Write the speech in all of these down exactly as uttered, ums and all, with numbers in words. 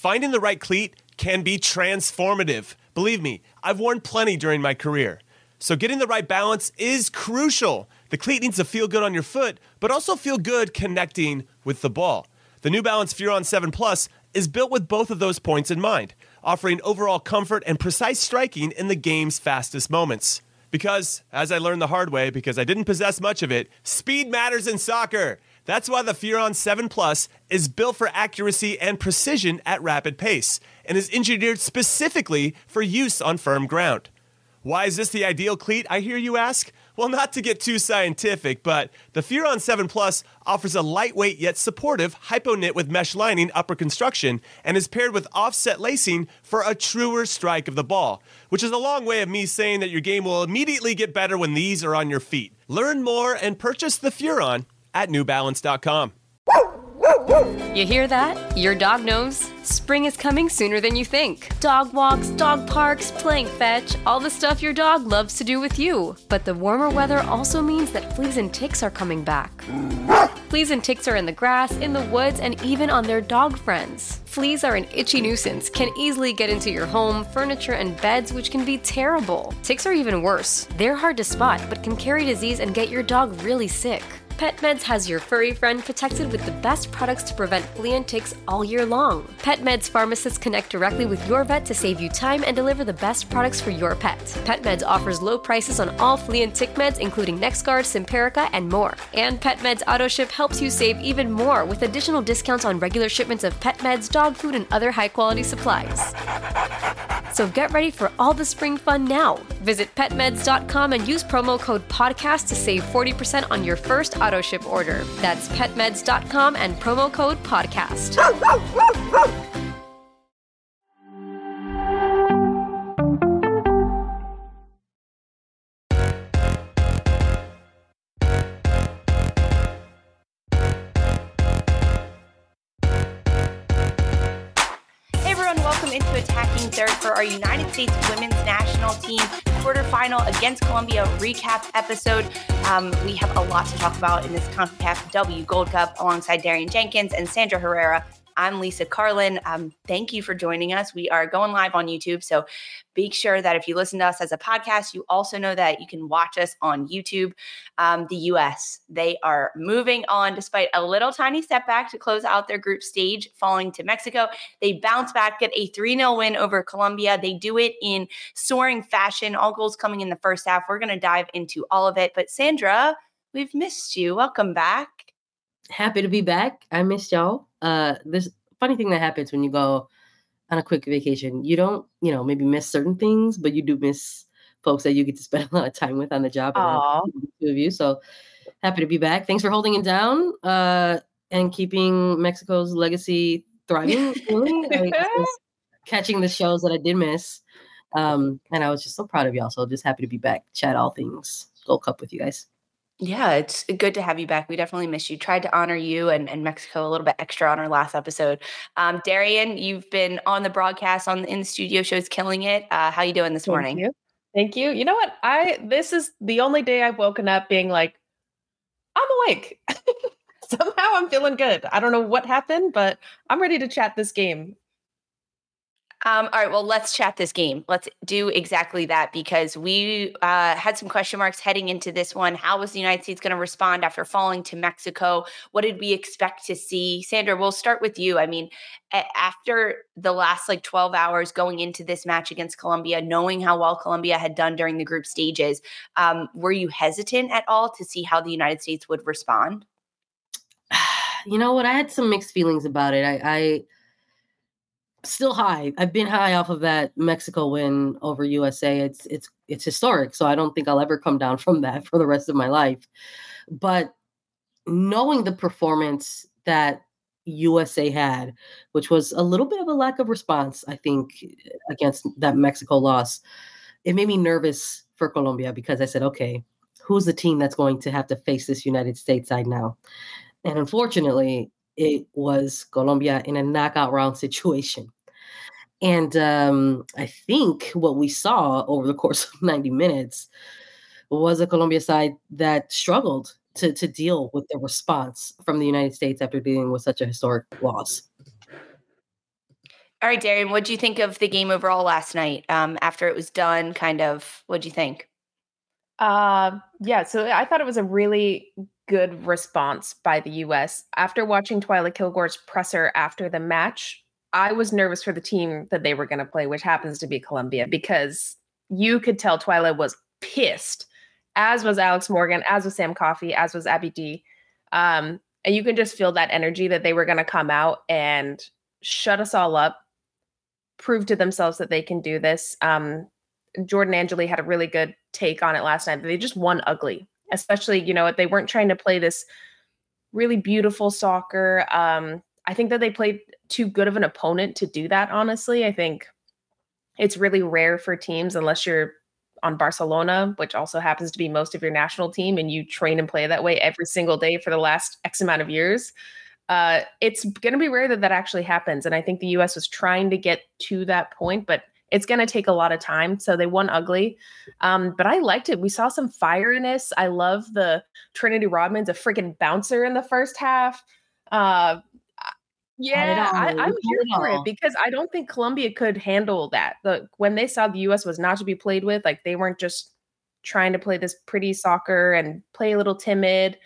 Finding the right cleat can be transformative. Believe me, I've worn plenty during my career. So getting the right balance is crucial. The cleat needs to feel good on your foot, but also feel good connecting with the ball. The New Balance Furon seven Plus is built with both of those points in mind, offering overall comfort and precise striking in the game's fastest moments. Because, as I learned the hard way, because I didn't possess much of it, speed matters in soccer. That's why the Furon seven Plus is built for accuracy and precision at rapid pace, and is engineered specifically for use on firm ground. Why is this the ideal cleat, I hear you ask? Well, not to get too scientific, but the Furon seven Plus offers a lightweight yet supportive hypo-knit with mesh lining upper construction and is paired with offset lacing for a truer strike of the ball, which is a long way of me saying that your game will immediately get better when these are on your feet. Learn more and purchase the Furon at new balance dot com. You hear that? Your dog knows. Spring is coming sooner than you think. Dog walks, dog parks, playing fetch, all the stuff your dog loves to do with you. But the warmer weather also means that fleas and ticks are coming back. Fleas and ticks are in the grass, in the woods, and even on their dog friends. Fleas are an itchy nuisance, can easily get into your home, furniture, and beds, which can be terrible. Ticks are even worse. They're hard to spot, but can carry disease and get your dog really sick. PetMeds has your furry friend protected with the best products to prevent flea and ticks all year long. PetMeds pharmacists connect directly with your vet to save you time and deliver the best products for your pet. PetMeds offers low prices on all flea and tick meds, including NexGard, Simparica, and more. And PetMeds AutoShip helps you save even more with additional discounts on regular shipments of pet meds, dog food, and other high-quality supplies. So get ready for all the spring fun now. Visit pet meds dot com and use promo code podcast to save forty percent on your first auto ship order. That's pet meds dot com and promo code podcast. Welcome into Attacking Third for our United States Women's National Team quarterfinal against Colombia recap episode. Um, we have a lot to talk about in this CONCACAF W Gold Cup alongside Darian Jenkins and Sandra Herrera. I'm Lisa Carlin. Um, thank you for joining us. We are going live on YouTube, so be sure that if you listen to us as a podcast, you also know that you can watch us on YouTube. Um, the U S, they are moving on despite a little tiny setback to close out their group stage, falling to Mexico. They bounce back, get a three nil win over Colombia. They do it in soaring fashion, all goals coming in the first half. We're going to dive into all of it. But Sandra, we've missed you. Welcome back. Happy to be back. I missed y'all. Uh, there's a funny thing that happens when you go on a quick vacation. You don't, you know, maybe miss certain things, but you do miss folks that you get to spend a lot of time with on the job. And two of you. So happy to be back. Thanks for holding it down uh, and keeping Mexico's legacy thriving. Really. Catching the shows that I did miss. Um, and I was just so proud of y'all. So just happy to be back. Chat all things Gold Cup with you guys. Yeah, it's good to have you back. We definitely missed you. Tried to honor you and, and Mexico a little bit extra on our last episode. Um, Darian, you've been on the broadcast on in the studio shows, killing it. Uh, how you doing this morning? Thank you. Thank you. You know what? I this is the only day I've woken up being like, I'm awake. Somehow I'm feeling good. I don't know what happened, but I'm ready to chat this game. Um, all right, well, let's chat this game. Let's do exactly that because we uh, had some question marks heading into this one. How was the United States going to respond after falling to Mexico? What did we expect to see? Sandra, we'll start with you. I mean, a- after the last like twelve hours going into this match against Colombia, knowing how well Colombia had done during the group stages, um, were you hesitant at all to see how the United States would respond? You know what? I had some mixed feelings about it. I... I... Still high. I've been high off of that Mexico win over U S A. It's it's it's historic. So I don't think I'll ever come down from that for the rest of my life. But knowing the performance that U S A had, which was a little bit of a lack of response, I think, against that Mexico loss, it made me nervous for Colombia because I said, okay, who's the team that's going to have to face this United States side now? And unfortunately, it was Colombia in a knockout round situation. And um, I think what we saw over the course of ninety minutes was a Colombia side that struggled to, to deal with the response from the United States after dealing with such a historic loss. All right, Darian, what did you think of the game overall last night? Um, after it was done, kind of, what did you think? Uh, yeah, so I thought it was a really good response by the U S. After watching Twyla Kilgore's presser after the match, I was nervous for the team that they were going to play, which happens to be Colombia, because you could tell Twyla was pissed, as was Alex Morgan, as was Sam Coffey, as was Abby D. Um, and you can just feel that energy that they were going to come out and shut us all up, prove to themselves that they can do this. Um, Jordan Angeli had a really good take on it last night. They just won ugly, especially, you know, they weren't trying to play this really beautiful soccer. Um, I think that they played too good of an opponent to do that, honestly. I think it's really rare for teams, unless you're on Barcelona, which also happens to be most of your national team, and you train and play that way every single day for the last X amount of years. Uh, it's going to be rare that that actually happens. And I think the U S was trying to get to that point, but it's going to take a lot of time. So they won ugly. Um, but I liked it. We saw some fireness. I love the Trinity Rodman's a freaking bouncer in the first half. Uh, yeah, I, I'm here for it because I don't think Colombia could handle that. The, when they saw the U S was not to be played with, like they weren't just trying to play this pretty soccer and play a little timid.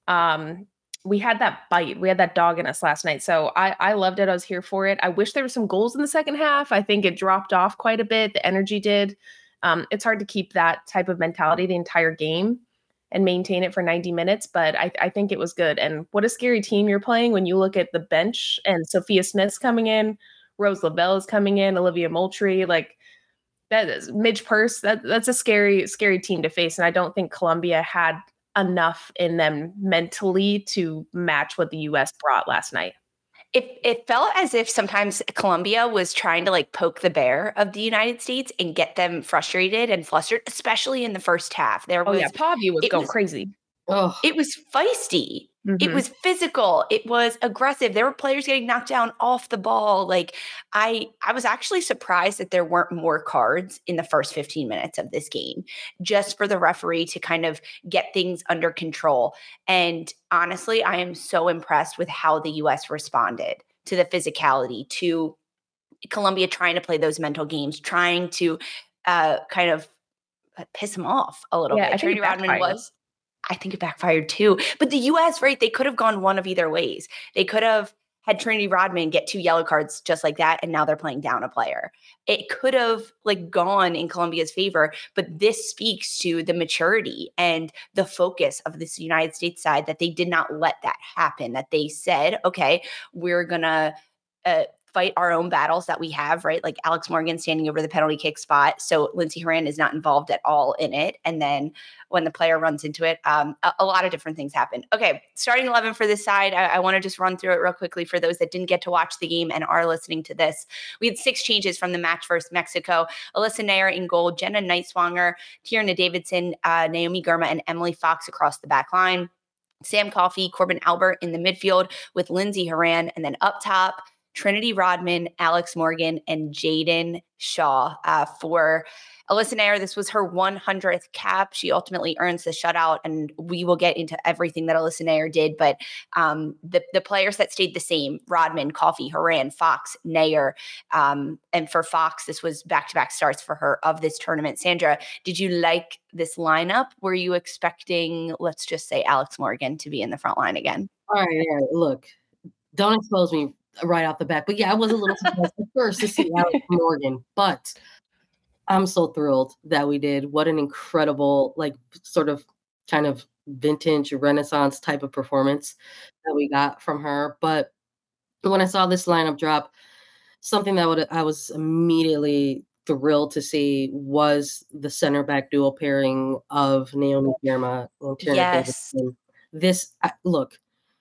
Um, we had that bite. We had that dog in us last night. So I, I loved it. I was here for it. I wish there were some goals in the second half. I think it dropped off quite a bit. The energy did. Um, it's hard to keep that type of mentality the entire game and maintain it for ninety minutes. But I, I think it was good. And what a scary team you're playing when you look at the bench and Sophia Smith's coming in, Rose Lavelle is coming in, Olivia Moultrie, like that is Midge Purse. That, that's a scary, scary team to face. And I don't think Colombia had enough in them mentally to match what the U S brought last night. It it felt as if sometimes Colombia was trying to like poke the bear of the United States and get them frustrated and flustered, especially in the first half. There oh was yeah, Pavia was going was, crazy. Oh. It was feisty. Mm-hmm. It was physical. It was aggressive. There were players getting knocked down off the ball. Like I, I was actually surprised that there weren't more cards in the first fifteen minutes of this game, just for the referee to kind of get things under control. And honestly, I am so impressed with how the U S responded to the physicality, to Colombia trying to play those mental games, trying to uh, kind of piss them off a little yeah, bit. Trinity Rodman was. I think it backfired too. But the U S, right, they could have gone one of either ways. They could have had Trinity Rodman get two yellow cards just like that, and now they're playing down a player. It could have like gone in Colombia's favor, but this speaks to the maturity and the focus of this United States side, that they did not let that happen, that they said, okay, we're going to uh, fight our own battles that we have, right? Like Alex Morgan standing over the penalty kick spot. So Lindsey Horan is not involved at all in it. And then when the player runs into it, um, a, a lot of different things happen. Okay, starting eleven for this side. I, I want to just run through it real quickly for those that didn't get to watch the game and are listening to this. We had six changes from the match versus Mexico. Alyssa Nair in goal, Jenna Nightswanger, Tierna Davidson, uh, Naomi Girma, and Emily Fox across the back line. Sam Coffey, Corbin Albert in the midfield with Lindsey Horan, and then up top, Trinity Rodman, Alex Morgan, and Jaden Shaw uh, for Alyssa Nair. This was her one hundredth cap. She ultimately earns the shutout, and we will get into everything that Alyssa Nair did. But um, the, the players that stayed the same, Rodman, Coffey, Horan, Fox, Nair. Um, and for Fox, this was back-to-back starts for her of this tournament. Sandra, did you like this lineup? Were you expecting, let's just say, Alex Morgan to be in the front line again? All right, all right. Look, don't expose me right off the bat. But yeah, I was a little surprised at first to see Alex Morgan, but I'm so thrilled that we did. What an incredible, like, sort of kind of vintage Renaissance type of performance that we got from her. But when I saw this lineup drop, something that would I was immediately thrilled to see was the center back duo pairing of Naomi Girma and Tierna yes. Davidson. This, I, look,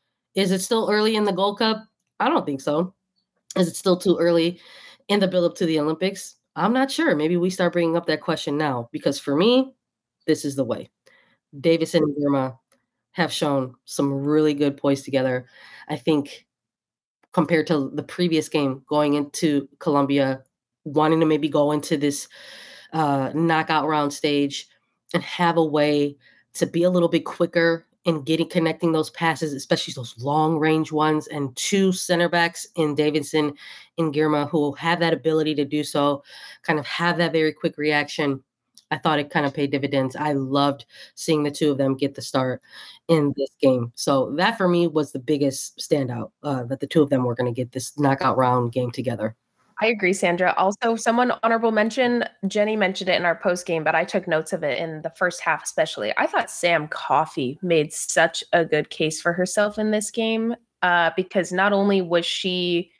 is it still early in the Gold Cup? I don't think so. Is it still too early in the build-up to the Olympics? I'm not sure. Maybe we start bringing up that question now, because for me, this is the way. Davidson and Girma have shown some really good poise together. I think compared to the previous game, going into Colombia, wanting to maybe go into this uh, knockout round stage and have a way to be a little bit quicker and getting connecting those passes, especially those long range ones, and two center backs in Davidson and Girma who have that ability to do so, kind of have that very quick reaction. I thought it kind of paid dividends. I loved seeing the two of them get the start in this game. So that for me was the biggest standout, uh, that the two of them were going to get this knockout round game together. I agree, Sandra. Also, someone honorable mention, Jenny mentioned it in our post game, but I took notes of it in the first half especially. I thought Sam Coffey made such a good case for herself in this game uh, because not only was she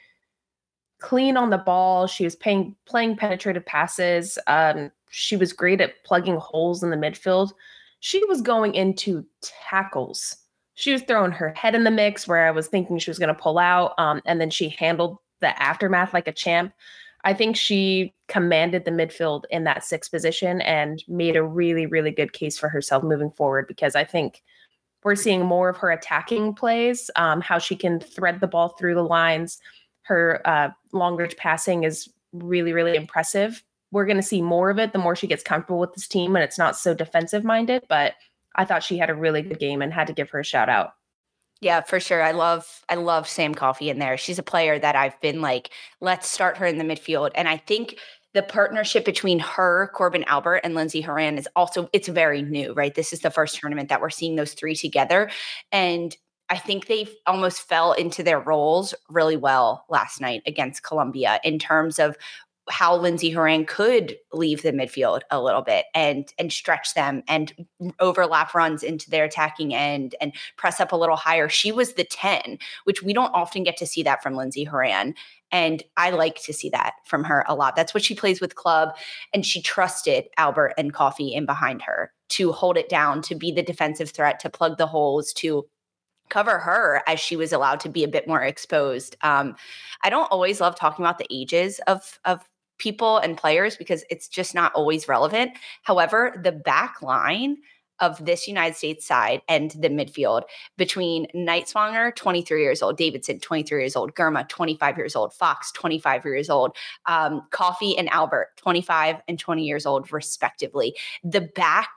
clean on the ball, she was paying, playing penetrative passes. Um, she was great at plugging holes in the midfield. She was going into tackles. She was throwing her head in the mix where I was thinking she was going to pull out, um, and then she handled the aftermath like a champ. I think she commanded the midfield in that sixth position and made a really, really good case for herself moving forward, because I think we're seeing more of her attacking plays, um, how she can thread the ball through the lines. Her uh, long range passing is really, really impressive. We're going to see more of it the more she gets comfortable with this team and it's not so defensive minded, but I thought she had a really good game and had to give her a shout out. Yeah, for sure. I love I love Sam Coffey in there. She's a player that I've been like, let's start her in the midfield. And I think the partnership between her, Corbin Albert, and Lindsey Horan is also, it's very new, right? This is the first tournament that we're seeing those three together. And I think they almost fell into their roles really well last night against Colombia in terms of how Lindsey Horan could leave the midfield a little bit and and stretch them and overlap runs into their attacking end and press up a little higher. She was the ten, which we don't often get to see that from Lindsey Horan. And I like to see that from her a lot. That's what she plays with club. And she trusted Albert and Coffey in behind her to hold it down, to be the defensive threat, to plug the holes, to cover her as she was allowed to be a bit more exposed. Um, I don't always love talking about the ages of, of people and players because it's just not always relevant. However, the back line of this United States side and the midfield between Nightswanger, twenty-three years old, Davidson, twenty-three years old, Girma, twenty-five years old, Fox, twenty-five years old, um, Coffey and Albert, twenty-five and twenty years old, respectively. The back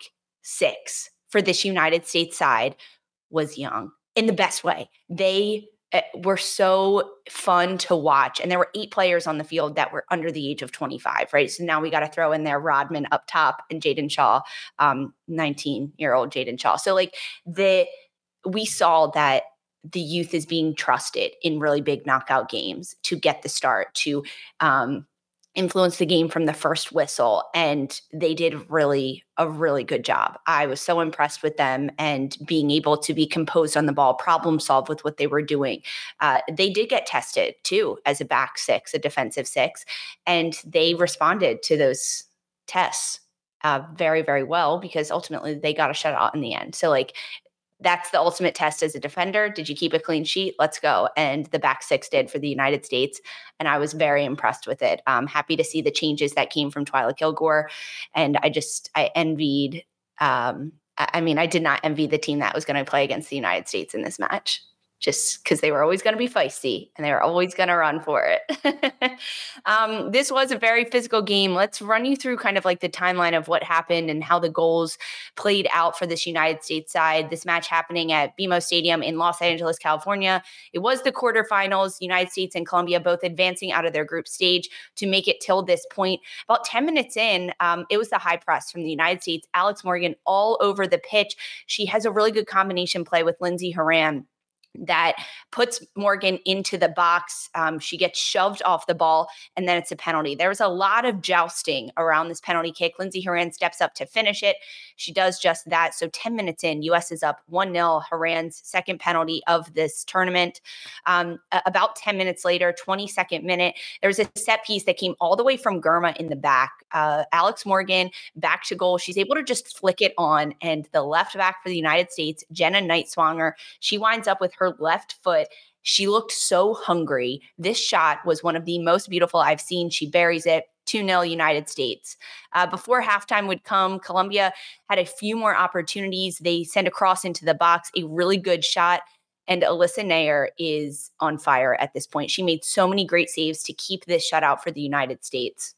six for this United States side was young in the best way. They were so fun to watch. And there were eight players on the field that were under the age of twenty-five, right? So now we got to throw in there Rodman up top and Jaden Shaw, um, nineteen-year-old Jaden Shaw. So like the we saw that the youth is being trusted in really big knockout games to get the start, to um, influence the game from the first whistle. And they did really a really good job. I was so impressed with them and being able to be composed on the ball, problem solve with what they were doing. Uh, they did get tested too as a back six, a defensive six, and they responded to those tests uh, very, very well because ultimately they got a shutout in the end. So like, that's the ultimate test as a defender. Did you keep a clean sheet? Let's go. And the back six did for the United States. And I was very impressed with it. I'm happy to see the changes that came from Twyla Kilgore. And I just, I envied, um, I mean, I did not envy the team that was going to play against the United States in this match, just because they were always going to be feisty and they were always going to run for it. um, this was a very physical game. Let's run you through kind of like the timeline of what happened and how the goals played out for this United States side. This match happening at B M O Stadium in Los Angeles, California. It was the quarterfinals, United States and Colombia both advancing out of their group stage to make it till this point. About ten minutes in, um, it was the high press from the United States. Alex Morgan all over the pitch. She has a really good combination play with Lindsey Horan that puts Morgan into the box. Um, she gets shoved off the ball, and then it's a penalty. There was a lot of jousting around this penalty kick. Lindsey Horan steps up to finish it. She does just that. So ten minutes in, U S is up one nil, Horan's second penalty of this tournament. Um, about ten minutes later, twenty-second minute, there was a set piece that came all the way from Girma in the back. Uh, Alex Morgan back to goal. She's able to just flick it on, and the left back for the United States, Jenna Nightswanger, she winds up with her her left foot. She looked so hungry. This shot was one of the most beautiful I've seen. She buries it. two nil United States. Uh, before halftime would come, Colombia had a few more opportunities. They send a cross into the box, a really good shot. And Alyssa Nair is on fire at this point. She made so many great saves to keep this shutout for the United States.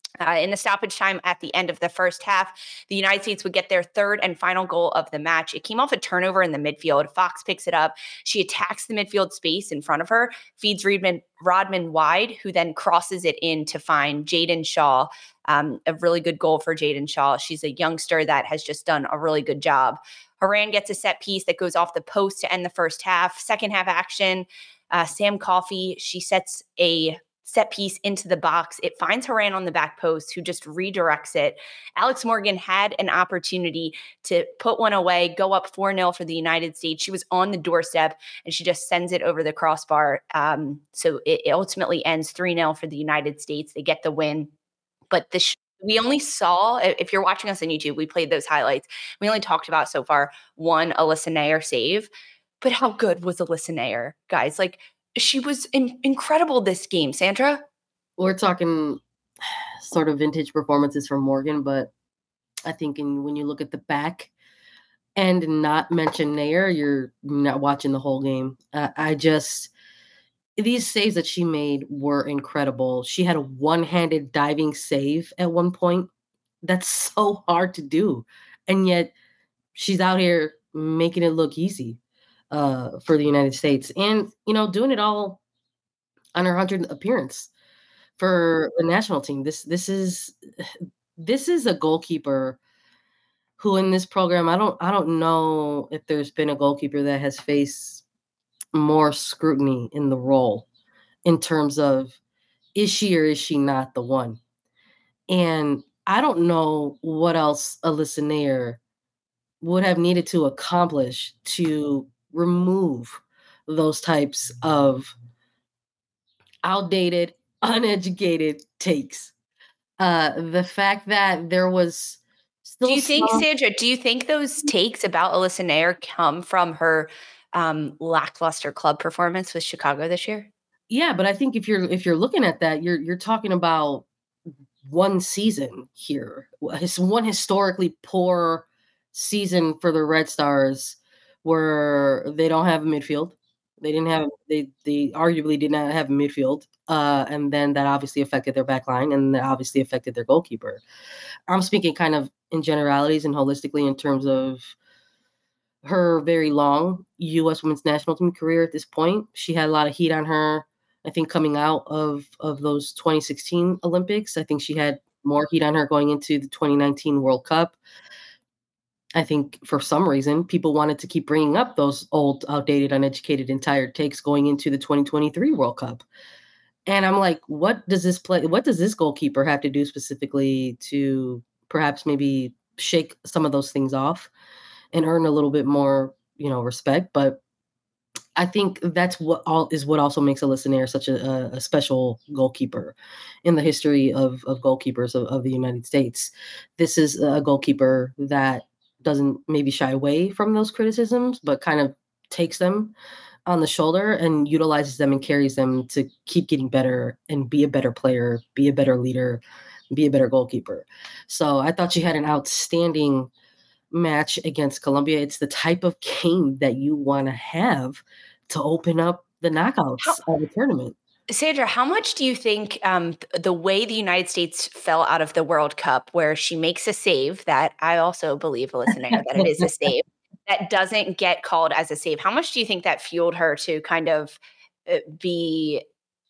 Uh, in the stoppage time at the end of the first half, the United States would get their third and final goal of the match. It came off a turnover in the midfield. Fox picks it up. She attacks the midfield space in front of her, feeds Rodman, Rodman wide, who then crosses it in to find Jaedyn Shaw. Um, a really good goal for Jaedyn Shaw. She's a youngster that has just done a really good job. Horan gets a set piece that goes off the post to end the first half. Second half action, uh, Sam Coffey, she sets a set piece into the box. It finds Horan on the back post, who just redirects it. Alex Morgan had an opportunity to put one away, go up four nil for the United States. She was on the doorstep, and she just sends it over the crossbar. Um, so it, it ultimately ends three nil for the United States. They get the win. But the sh- we only saw, if you're watching us on YouTube, we played those highlights. We only talked about so far one Alyssa Naeher save. But how good was Alyssa Naeher, guys? Like, she was in- incredible this game, Sandra. We're talking sort of vintage performances from Morgan, but I think in, when you look at the back and not mention Naeher, you're not watching the whole game. Uh, I just, these saves that she made were incredible. She had a one-handed diving save at one point. That's so hard to do. And yet she's out here making it look easy uh, for the United States. And, you know, doing it all on her hundredth appearance for the national team. This this is this is a goalkeeper who in this program, I don't I don't know if there's been a goalkeeper that has faced more scrutiny in the role in terms of, is she or is she not the one? And I don't know what else Alyssa Naeher would have needed to accomplish to remove those types of outdated, uneducated takes. Uh, the fact that there was still Do you think, some- Sandra, do you think those takes about Alyssa Naeher come from her um, lackluster club performance with Chicago this year? Yeah, but I think if you're if you're looking at that, you're you're talking about one season here. It's one historically poor season for the Red Stars where they don't have a midfield. They didn't have they they arguably did not have a midfield. Uh, and then that obviously affected their back line, and that obviously affected their goalkeeper. I'm speaking kind of in generalities and holistically in terms of her very long U S women's national team career at this point. She had a lot of heat on her. I think coming out of, of those twenty sixteen Olympics, I think she had more heat on her going into the twenty nineteen World Cup. I think for some reason, people wanted to keep bringing up those old, outdated, uneducated, and tired takes going into the twenty twenty-three World Cup. And I'm like, what does this play? What does this goalkeeper have to do specifically to perhaps maybe shake some of those things off and earn a little bit more, you know, respect? But I think that's what all is what also makes Alyssa Naeher such a, a special goalkeeper in the history of, of goalkeepers of, of the United States. This is a goalkeeper that doesn't maybe shy away from those criticisms, but kind of takes them on the shoulder and utilizes them and carries them to keep getting better and be a better player, be a better leader, be a better goalkeeper. So I thought she had an outstanding match against Colombia. It's the type of game that you want to have to open up the knockouts how, of the tournament. Sandra, how much do you think um, the way the United States fell out of the World Cup, where she makes a save that I also believe, Alyssa Naeher, that it is a save, that doesn't get called as a save, how much do you think that fueled her to kind of be,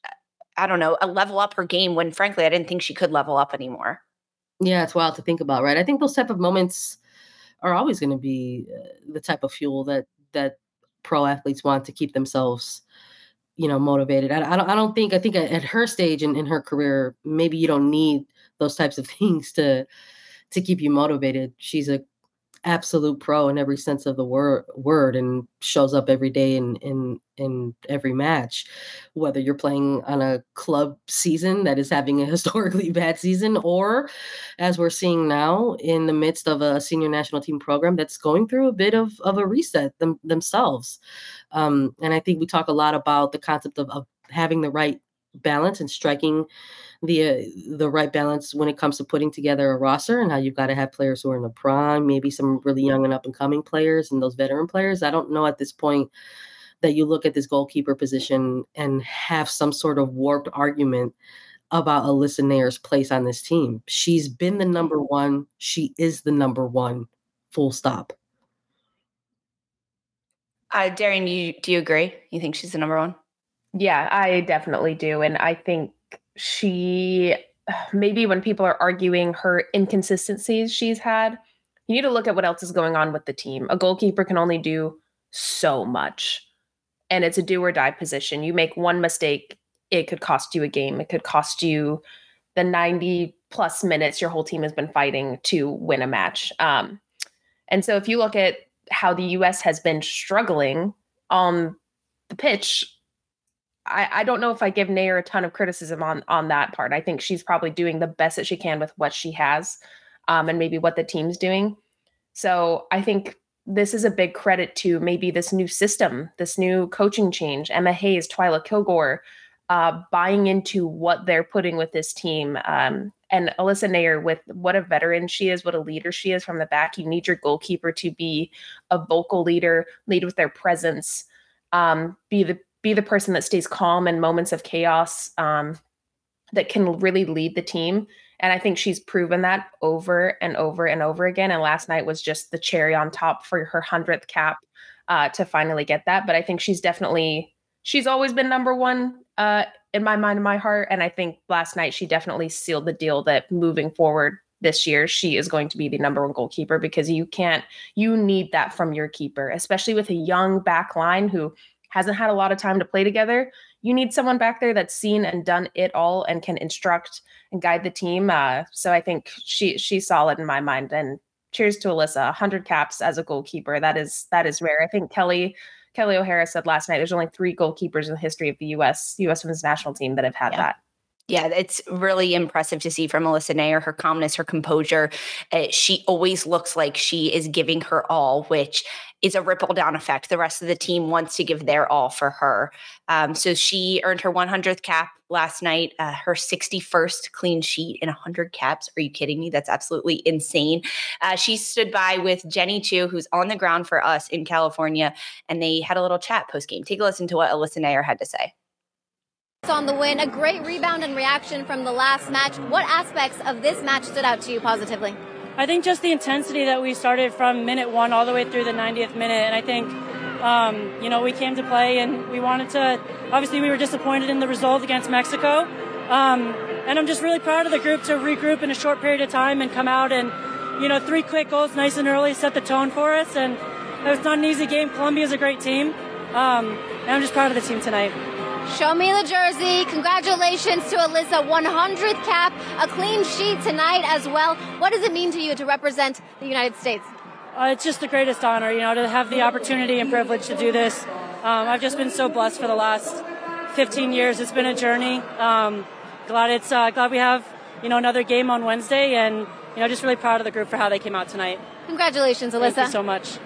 I don't know, a level up her game when, frankly, I didn't think she could level up anymore? Yeah, it's wild to think about, right? I think those type of moments are always going to be uh, the type of fuel that that pro athletes want to keep themselves, you know, motivated. I, I don't. I don't think. I think at, at her stage in, in her career, maybe you don't need those types of things to to keep you motivated. She's a absolute pro in every sense of the word word and shows up every day in in in every match, whether you're playing on a club season that is having a historically bad season, or as we're seeing now in the midst of a senior national team program that's going through a bit of, of a reset them, themselves. Um, and I think we talk a lot about the concept of, of having the right balance and striking the uh, the right balance when it comes to putting together a roster, and how you've got to have players who are in the prime, maybe some really young and up and coming players and those veteran players. I don't know at this point that you look at this goalkeeper position and have some sort of warped argument about Alyssa Naeher's place on this team. She's been the number one. She is the number one, full stop. Uh, Darian, you, do you agree? You think she's the number one? Yeah, I definitely do. And I think she, maybe when people are arguing her inconsistencies she's had, you need to look at what else is going on with the team. A goalkeeper can only do so much. And it's a do or die position. You make one mistake, it could cost you a game. It could cost you the ninety plus minutes your whole team has been fighting to win a match. Um, and so if you look at how the U S has been struggling on the pitch, I, I don't know if I give Naeher a ton of criticism on, on that part. I think she's probably doing the best that she can with what she has, um, and maybe what the team's doing. So I think this is a big credit to maybe this new system, this new coaching change, Emma Hayes, Twyla Kilgore, uh, buying into what they're putting with this team. Um, and Alyssa Naeher, with what a veteran she is, what a leader she is from the back. You need your goalkeeper to be a vocal leader, lead with their presence, um, be the be the person that stays calm in moments of chaos, um, that can really lead the team. And I think she's proven that over and over and over again. And last night was just the cherry on top for her hundredth cap uh, to finally get that. But I think she's definitely, she's always been number one uh, in my mind and my heart. And I think last night she definitely sealed the deal that moving forward this year, she is going to be the number one goalkeeper, because you can't, you need that from your keeper, especially with a young back line who hasn't had a lot of time to play together. You need someone back there that's seen and done it all and can instruct and guide the team. Uh, so I think she she's solid in my mind. And cheers to Alyssa, one hundred caps as a goalkeeper. That is that is rare. I think Kelly Kelly O'Hara said last night there's only three goalkeepers in the history of the U S U S Women's National Team that have had Yeah. that. Yeah, it's really impressive to see from Alyssa Naeher, her calmness, her composure. Uh, she always looks like she is giving her all, which is a ripple down effect. The rest of the team wants to give their all for her. Um, so she earned her one hundredth cap last night, uh, her sixty-first clean sheet in one hundred caps. Are you kidding me? That's absolutely insane. Uh, she stood by with Jenny Chu, who's on the ground for us in California, and they had a little chat post-game. Take a listen to what Alyssa Naeher had to say. On the win, a great rebound and reaction from the last match. What aspects of this match stood out to you positively? I think just the intensity that we started from minute one all the way through the ninetieth minute. And I think, um, you know, we came to play and we wanted to, obviously we were disappointed in the result against Mexico. Um, and I'm just really proud of the group to regroup in a short period of time and come out and, you know, three quick goals nice and early set the tone for us. And it was not an easy game. Colombia's a great team. Um, and I'm just proud of the team tonight. Show me the jersey. Congratulations to Alyssa, one hundredth cap, a clean sheet tonight as well. What does it mean to you to represent the United States? Uh, it's just the greatest honor, you know, to have the opportunity and privilege to do this. Um, I've just been so blessed for the last fifteen years. It's been a journey. Um, glad it's uh, glad we have, you know, another game on Wednesday, and you know, just really proud of the group for how they came out tonight. Congratulations, Alyssa. Thank you so much.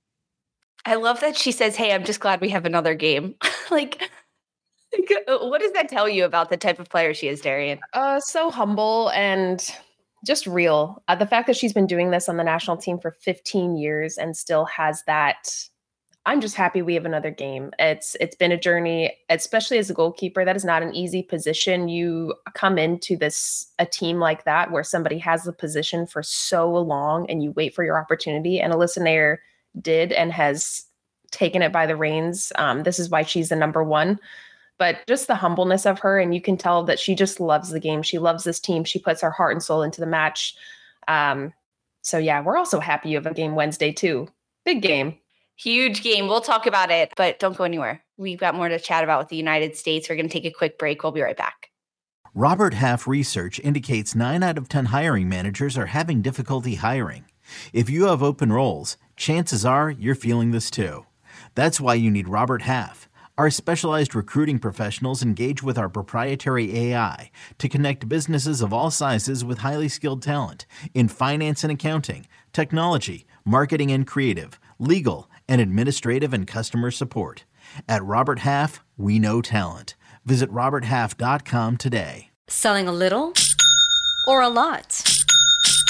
I love that she says, "Hey, I'm just glad we have another game." like. What does that tell you about the type of player she is, Darian? Uh, so humble and just real. Uh, the fact that she's been doing this on the national team for fifteen years and still has that, I'm just happy we have another game. It's It's been a journey, especially as a goalkeeper. That is not an easy position. You come into this, a team like that where somebody has the position for so long and you wait for your opportunity. And Alyssa Naeher did and has taken it by the reins. Um, this is why she's the number one. But just the humbleness of her, and you can tell that she just loves the game. She loves this team. She puts her heart and soul into the match. Um, so, yeah, we're also happy you have a game Wednesday, too. Big game. Huge game. We'll talk about it, but don't go anywhere. We've got more to chat about with the United States. We're going to take a quick break. We'll be right back. Robert Half research indicates nine out of ten hiring managers are having difficulty hiring. If you have open roles, chances are you're feeling this too. That's why you need Robert Half. Our specialized recruiting professionals engage with our proprietary A I to connect businesses of all sizes with highly skilled talent in finance and accounting, technology, marketing and creative, legal, and administrative and customer support. At Robert Half, we know talent. Visit robert half dot com today. Selling a little or a lot?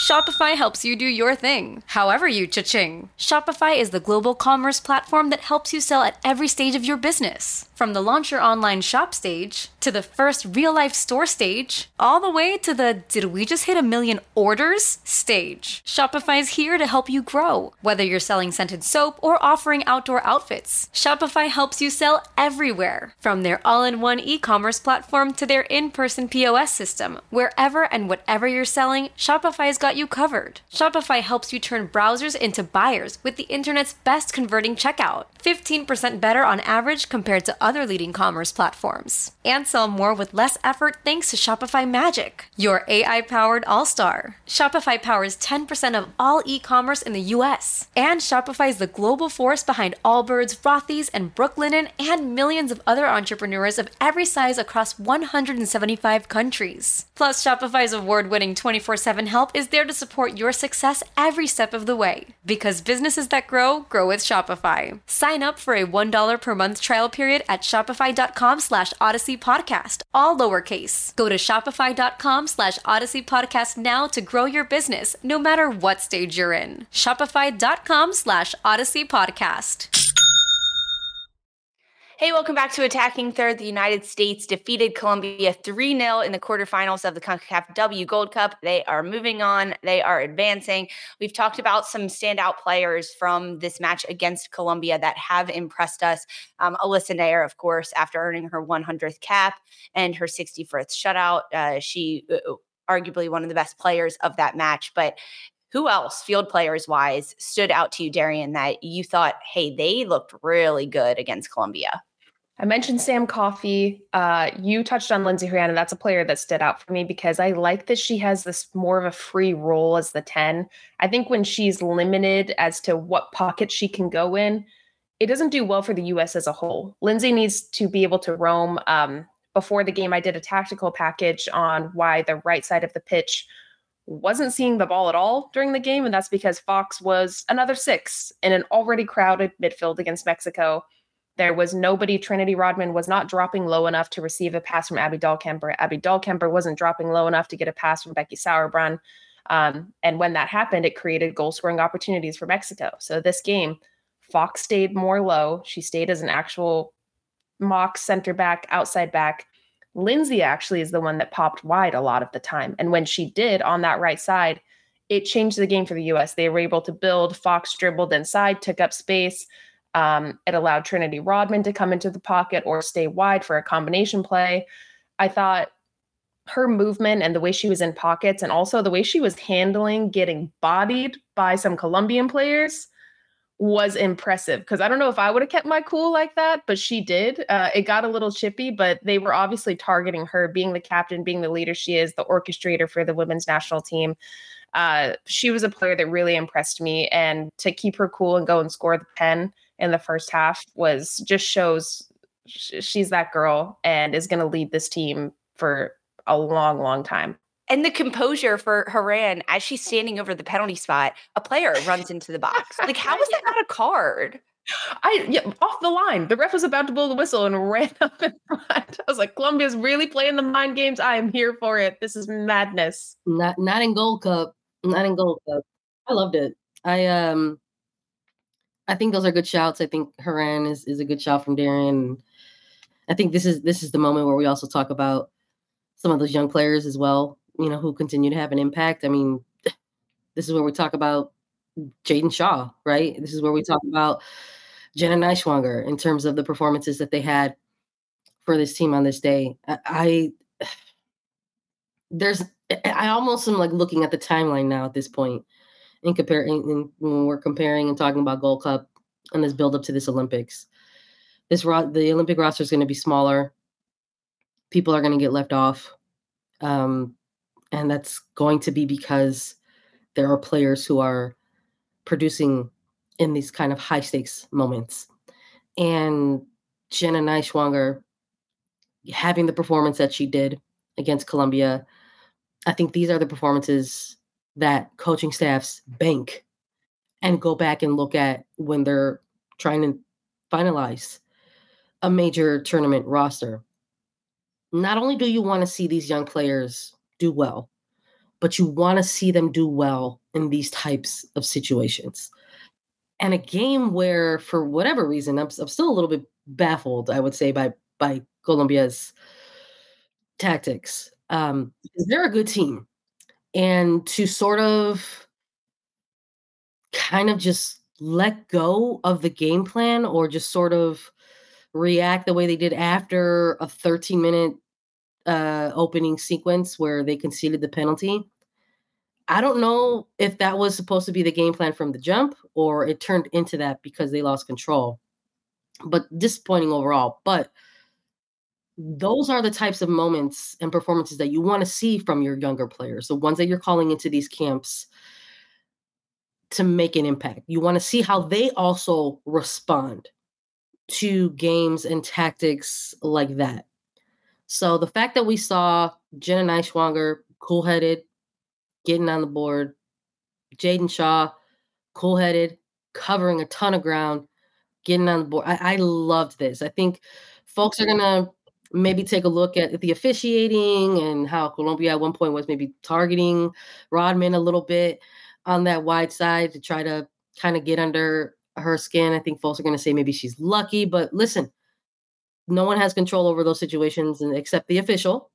Shopify helps you do your thing, however you cha-ching. Shopify is the global commerce platform that helps you sell at every stage of your business. From the launch your online shop stage, to the first real-life store stage, all the way to the did we just hit a million orders stage. Shopify is here to help you grow. Whether you're selling scented soap or offering outdoor outfits, Shopify helps you sell everywhere. From their all-in-one e-commerce platform to their in-person P O S system, wherever and whatever you're selling, Shopify's got you covered. Shopify helps you turn browsers into buyers with the internet's best converting checkout, fifteen percent better on average compared to other leading commerce platforms. And sell more with less effort thanks to Shopify Magic, your A I-powered all-star. Shopify powers ten percent of all e-commerce in the U S. And Shopify is the global force behind Allbirds, Rothy's, and Brooklinen, and millions of other entrepreneurs of every size across one hundred seventy-five countries. Plus, Shopify's award-winning twenty-four seven help is there to support your success every step of the way. Because businesses that grow, grow with Shopify. Sign up for a one dollar per month trial period at shopify.com slash Odyssey Podcast, all lowercase. Go to shopify.com slash Odyssey Podcast now to grow your business, no matter what stage you're in. Shopify.com slash Odyssey Podcast. Hey, welcome back to Attacking Third. The United States defeated Colombia three nil in the quarterfinals of the CONCACAF W Gold Cup. They are moving on. They are advancing. We've talked about some standout players from this match against Colombia that have impressed us. Um, Alyssa Nair, of course, after earning her one hundredth cap and her sixty-first shutout. Uh, she uh, arguably one of the best players of that match. But who else, field players wise, stood out to you, Darian, that you thought, hey, they looked really good against Colombia? I mentioned Sam Coffey. Uh, you touched on Lindsey Horan, and that's a player that stood out for me because I like that she has this more of a free role as the ten. I think when she's limited as to what pocket she can go in, it doesn't do well for the U S as a whole. Lindsey needs to be able to roam. Um, before the game, I did a tactical package on why the right side of the pitch wasn't seeing the ball at all during the game, and that's because Fox was another six in an already crowded midfield against Mexico. There was nobody. Trinity Rodman was not dropping low enough to receive a pass from Abby Dahlkemper. Abby Dahlkemper wasn't dropping low enough to get a pass from Becky Sauerbrunn. Um, and when that happened, it created goal-scoring opportunities for Mexico. So this game, Fox stayed more low. She stayed as an actual mock center back, outside back. Lindsey actually is the one that popped wide a lot of the time. And when she did on that right side, it changed the game for the U S. They were able to build. Fox dribbled inside, took up space. Um, it allowed Trinity Rodman to come into the pocket or stay wide for a combination play. I thought her movement and the way she was in pockets and also the way she was handling getting bodied by some Colombian players was impressive, because I don't know if I would have kept my cool like that, but she did. Uh, it got a little chippy, but they were obviously targeting her, being the captain, being the leader she is, the orchestrator for the women's national team. Uh, she was a player that really impressed me, and to keep her cool and go and score the pen in the first half was just shows sh- she's that girl and is going to lead this team for a long, long time. And the composure for Horan as she's standing over the penalty spot, a player runs into the box. Like, how was that not a card? I yeah, off the line. The ref was about to blow the whistle and ran up in front. I was like, Colombia's really playing the mind games. I am here for it. This is madness. Not not in Gold Cup. Not in Gold Cup. I loved it. I um I think those are good shouts. I think Horan is, is a good shout from Darian. I think this is this is the moment where we also talk about some of those young players as well, you know, who continue to have an impact. I mean, this is where we talk about Jaden Shaw, right? This is where we talk about Jenna Neiswanger in terms of the performances that they had for this team on this day. I, I there's I almost am like looking at the timeline now at this point in comparing when we're comparing and talking about Gold Cup and this build up to this Olympics. This ro- the Olympic roster is going to be smaller. People are going to get left off. Um, and that's going to be because there are players who are producing in these kind of high stakes moments. And Jenna Neiswanger having the performance that she did against Colombia, I think these are the performances that coaching staffs bank and go back and look at when they're trying to finalize a major tournament roster. Not only do you want to see these young players do well, but you want to see them do well in these types of situations. And a game where, for whatever reason, I'm, I'm still a little bit baffled, I would say, by by Colombia's tactics. Um, because they're a good team. And to sort of kind of just let go of the game plan or just sort of react the way they did after a thirteen-minute uh, opening sequence where they conceded the penalty. I don't know if that was supposed to be the game plan from the jump or it turned into that because they lost control. But disappointing overall. But those are the types of moments and performances that you want to see from your younger players, the ones that you're calling into these camps to make an impact. You want to see how they also respond to games and tactics like that. So the fact that we saw Jenna Neiswanger, cool-headed, getting on the board, Jaedyn Shaw, cool-headed, covering a ton of ground, getting on the board. I, I loved this. I think folks are going to maybe take a look at the officiating and how Colombia at one point was maybe targeting Rodman a little bit on that wide side to try to kind of get under her skin. I think folks are going to say maybe she's lucky, but listen, no one has control over those situations except the official.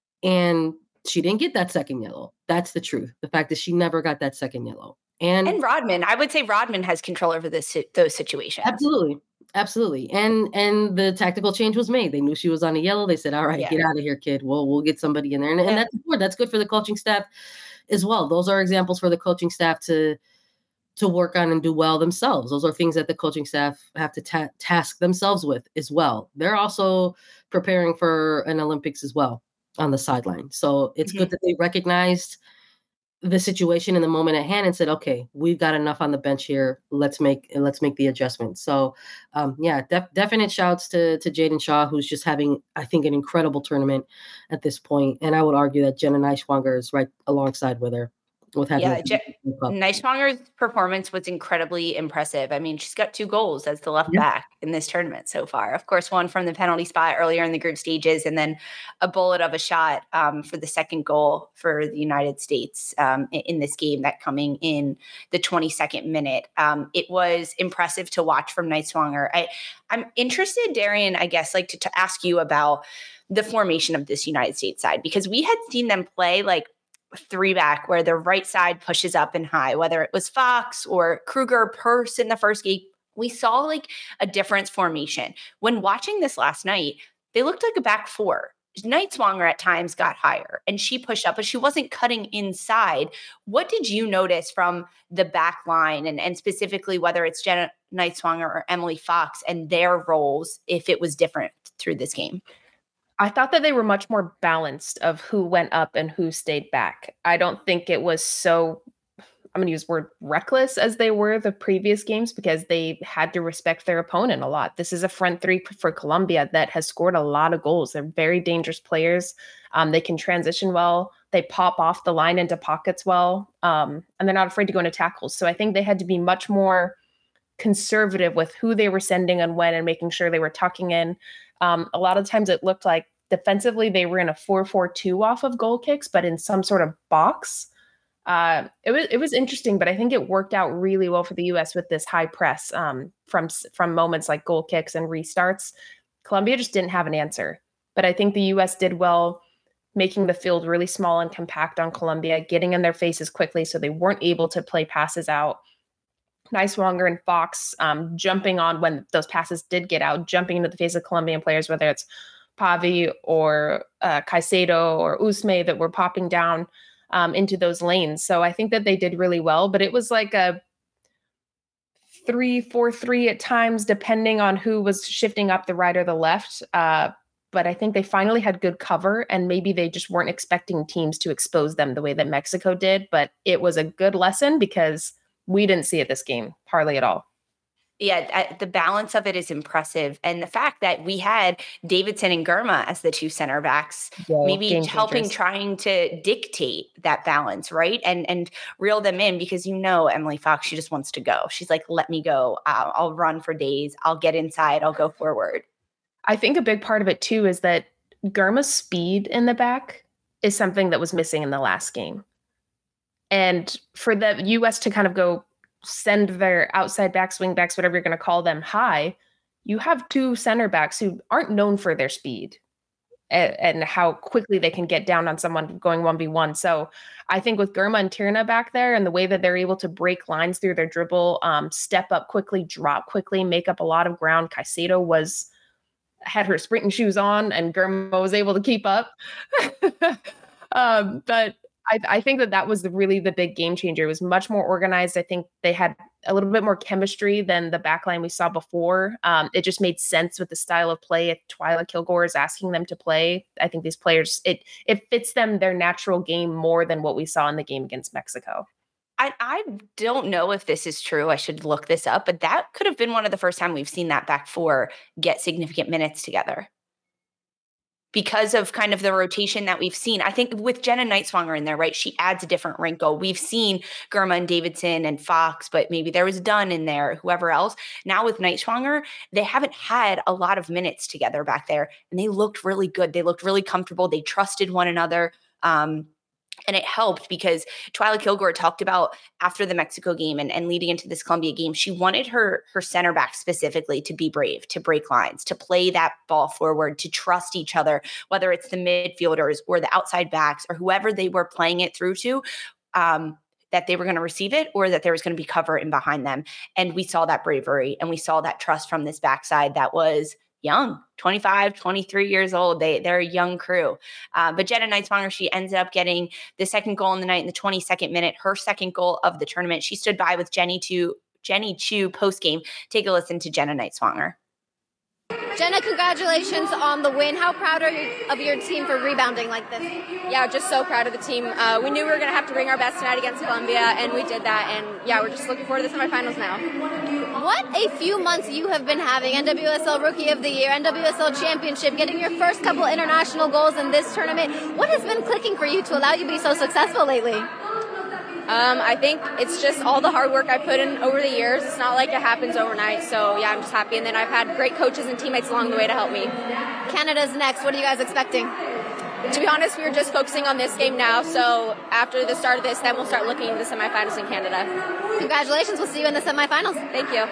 And she didn't get that second yellow. That's the truth. The fact that she never got that second yellow. And, and Rodman, I would say Rodman has control over this those situations. Absolutely. Absolutely. And and the tactical change was made. They knew she was on a yellow. They said, all right, yeah. get out of here, kid. We'll we'll get somebody in there. And, yeah. and that's good. That's good for the coaching staff as well. Those are examples for the coaching staff to to work on and do well themselves. Those are things that the coaching staff have to ta- task themselves with as well. They're also preparing for an Olympics as well on the sideline. So it's mm-hmm. good that they recognized the situation in the moment at hand and said, okay, we've got enough on the bench here. Let's make, let's make the adjustments. So um, yeah, def- definite shouts to, to Jaedyn Shaw, who's just having, I think, an incredible tournament at this point. And I would argue that Jenna Neiswanger is right alongside with her. With having yeah, Je- Neiswanger's performance was incredibly impressive. I mean, she's got two goals as the left yeah. back in this tournament so far. Of course, one from the penalty spot earlier in the group stages, and then a bullet of a shot um, for the second goal for the United States um, in, in this game, that coming in the twenty-second minute. Um, it was impressive to watch from Neiswanger. I, I'm interested, Darian, I guess, like to, to ask you about the formation of this United States side, because we had seen them play like three back where the right side pushes up and high, whether it was Fox or Kruger, Purse in the first game. We saw like a difference formation. When watching this last night, they looked like a back four. Neiswanger at times got higher and she pushed up, but she wasn't cutting inside. What did you notice from the back line, and, and specifically whether it's Jenna Neiswanger or Emily Fox and their roles, if it was different through this game? I thought that they were much more balanced of who went up and who stayed back. I don't think it was so, I'm going to use the word reckless as they were the previous games, because they had to respect their opponent a lot. This is a front three for Colombia that has scored a lot of goals. They're very dangerous players. Um, they can transition well. They pop off the line into pockets well, um, and they're not afraid to go into tackles. So I think they had to be much more conservative with who they were sending and when, and making sure they were tucking in. Um, a lot of times it looked like defensively they were in a four four two off of goal kicks, but in some sort of box. Uh, it was it was interesting, but I think it worked out really well for the U S with this high press um, from from moments like goal kicks and restarts. Colombia just didn't have an answer, but I think the U S did well, making the field really small and compact on Colombia, getting in their faces quickly so they weren't able to play passes out. Neiswanger and Fox um, jumping on when those passes did get out, jumping into the face of Colombian players, whether it's Pavi or uh, Caicedo or Usme, that were popping down um, into those lanes. So I think that they did really well, but it was like a three four three at times, depending on who was shifting up the right or the left. Uh, but I think they finally had good cover, and maybe they just weren't expecting teams to expose them the way that Mexico did. But it was a good lesson because we didn't see it this game hardly at all. Yeah, the balance of it is impressive. And the fact that we had Davidson and Girma as the two center backs, yeah, maybe helping, trying to dictate that balance, right? And and reel them in, because you know Emily Fox, she just wants to go. She's like, let me go. Uh, I'll run for days. I'll get inside. I'll go forward. I think a big part of it, too, is that Girma's speed in the back is something that was missing in the last game. And for the U S to kind of go send their outside backs, wing backs, whatever you're going to call them, high, you have two center backs who aren't known for their speed and, and how quickly they can get down on someone going one v one. So I think with Girma and Tirna back there and the way that they're able to break lines through their dribble, um, step up quickly, drop quickly, make up a lot of ground. Caicedo was had her sprinting shoes on and Girma was able to keep up. um, but I, I think that that was the, really the big game changer. It was much more organized. I think they had a little bit more chemistry than the backline we saw before. Um, it just made sense with the style of play. If Twyla Kilgore is asking them to play, I think these players, it it fits them their natural game more than what we saw in the game against Mexico. I, I don't know if this is true. I should look this up, but that could have been one of the first time we've seen that back four get significant minutes together. Because of kind of the rotation that we've seen. I think with Jenna Nightswanger in there, right, she adds a different wrinkle. We've seen Girma and Davidson and Fox, but maybe there was Dunn in there, whoever else. Now with Nightswanger, they haven't had a lot of minutes together back there, and they looked really good. They looked really comfortable. They trusted one another. Um, And it helped because Twyla Kilgore talked about after the Mexico game and, and leading into this Colombia game, she wanted her her center back specifically to be brave, to break lines, to play that ball forward, to trust each other, whether it's the midfielders or the outside backs or whoever they were playing it through to, um, that they were going to receive it or that there was going to be cover in behind them. And we saw that bravery and we saw that trust from this backside that was young, twenty-five, twenty-three years old. They, they're a young crew. Uh, but Jenna Nightswanger, she ended up getting the second goal in the night in the twenty-second minute, her second goal of the tournament. She stood by with Jenny Chu, Jenny Chu post-game. Take a listen to Jenna Nightswanger. Jenna, congratulations on the win. How proud are you of your team for rebounding like this? Yeah, just so proud of the team. Uh, we knew we were going to have to bring our best tonight against Colombia, and we did that. And yeah, we're just looking forward to the semifinals now. What a few months you have been having. N W S L Rookie of the Year, N W S L Championship, getting your first couple international goals in this tournament. What has been clicking for you to allow you to be so successful lately? Um, I think it's just all the hard work I put in over the years. It's not like it happens overnight. So yeah, I'm just happy. And then I've had great coaches and teammates along the way to help me. Canada's next. What are you guys expecting? To be honest, we were just focusing on this game now. So after the start of this, then we'll start looking at the semifinals in Canada. Congratulations. We'll see you in the semifinals. Thank you.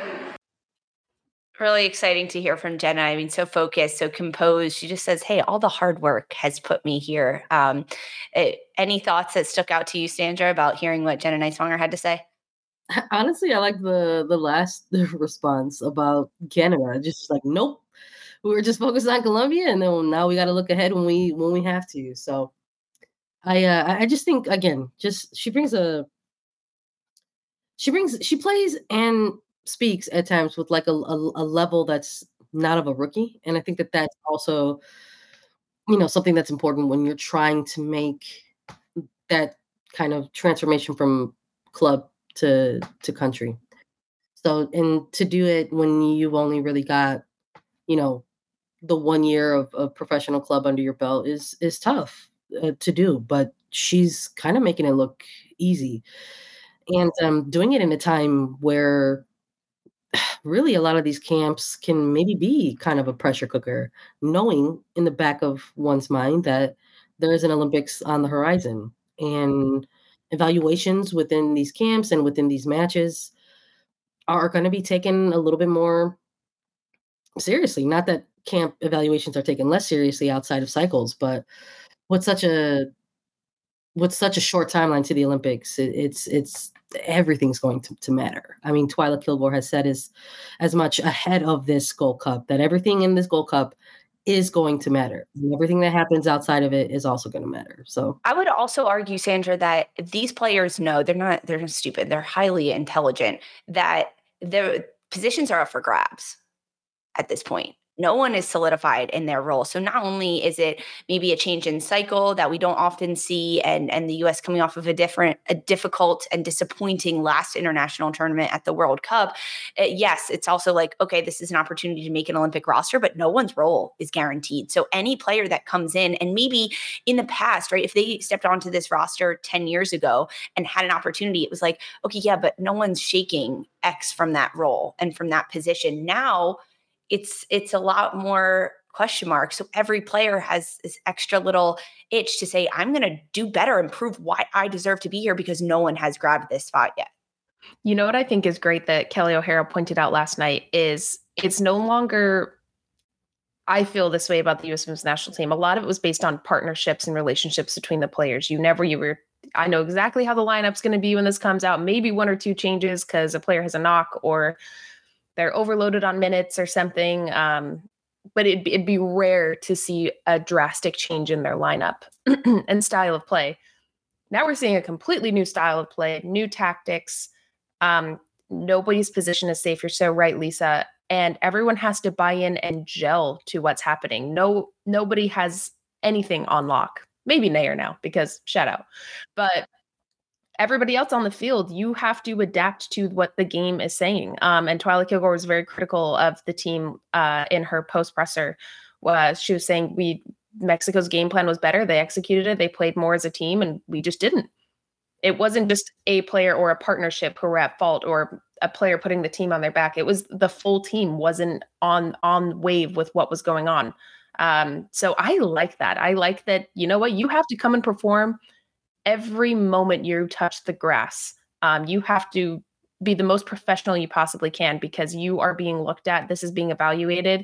Really exciting to hear from Jenna. I mean, so focused, so composed. She just says, hey, all the hard work has put me here. Um, it, any thoughts that stuck out to you, Sandra, about hearing what Jenna Nightswanger had to say? Honestly, I like the the last response about Canada. Just like, nope, we were just focused on Colombia, and then now we got to look ahead when we when we have to. So, I uh, I just think again, just she brings a she brings she plays and speaks at times with like a, a a level that's not of a rookie, and I think that that's also, you know, something that's important when you're trying to make that kind of transformation from club to to country. So, and to do it when you've only really got, you know, the one year of, of professional club under your belt is is tough uh, to do. But she's kind of making it look easy, and um, doing it in a time where really a lot of these camps can maybe be kind of a pressure cooker, knowing in the back of one's mind that there is an Olympics on the horizon, and evaluations within these camps and within these matches are going to be taken a little bit more seriously. Not that camp evaluations are taken less seriously outside of cycles, but with such a with such a short timeline to the Olympics, it, it's it's everything's going to, to matter. I mean, Twyla Kilgore has said as as much ahead of this Gold Cup that everything in this Gold Cup is going to matter. And everything that happens outside of it is also going to matter. So I would also argue, Sandra, that these players know they're not they're not stupid. They're highly intelligent, that their positions are up for grabs at this point. No one is solidified in their role. So not only is it maybe a change in cycle that we don't often see, and, and the U S coming off of a different, a difficult and disappointing last international tournament at the World Cup. Uh, yes, it's also like, okay, this is an opportunity to make an Olympic roster, but no one's role is guaranteed. So any player that comes in, and maybe in the past, right, if they stepped onto this roster ten years ago and had an opportunity, it was like, okay, yeah, but no one's shaking X from that role and from that position. Now, It's it's a lot more question mark. So every player has this extra little itch to say, I'm going to do better and prove why I deserve to be here because no one has grabbed this spot yet. You know what I think is great that Kelly O'Hara pointed out last night is it's no longer, I feel this way about the U S Women's National Team. A lot of it was based on partnerships and relationships between the players. You never, you were, I know exactly how the lineup's going to be when this comes out. Maybe one or two changes because a player has a knock or they're overloaded on minutes or something. Um, but it'd, it'd be rare to see a drastic change in their lineup and style of play. Now we're seeing a completely new style of play, new tactics. Um, nobody's position is safe. You're so right, Lisa. And everyone has to buy in and gel to what's happening. No, nobody has anything on lock. Maybe Nair now because shout out. But everybody else on the field, you have to adapt to what the game is saying. Um, and Twyla Kilgore was very critical of the team uh, in her post presser. Was she was saying we Mexico's game plan was better. They executed it. They played more as a team, and we just didn't. It wasn't just a player or a partnership who were at fault or a player putting the team on their back. It was the full team wasn't on on wave with what was going on. Um, so I like that. I like that, you know what, you have to come and perform every moment you touch the grass. Um, you have to be the most professional you possibly can because you are being looked at. This is being evaluated.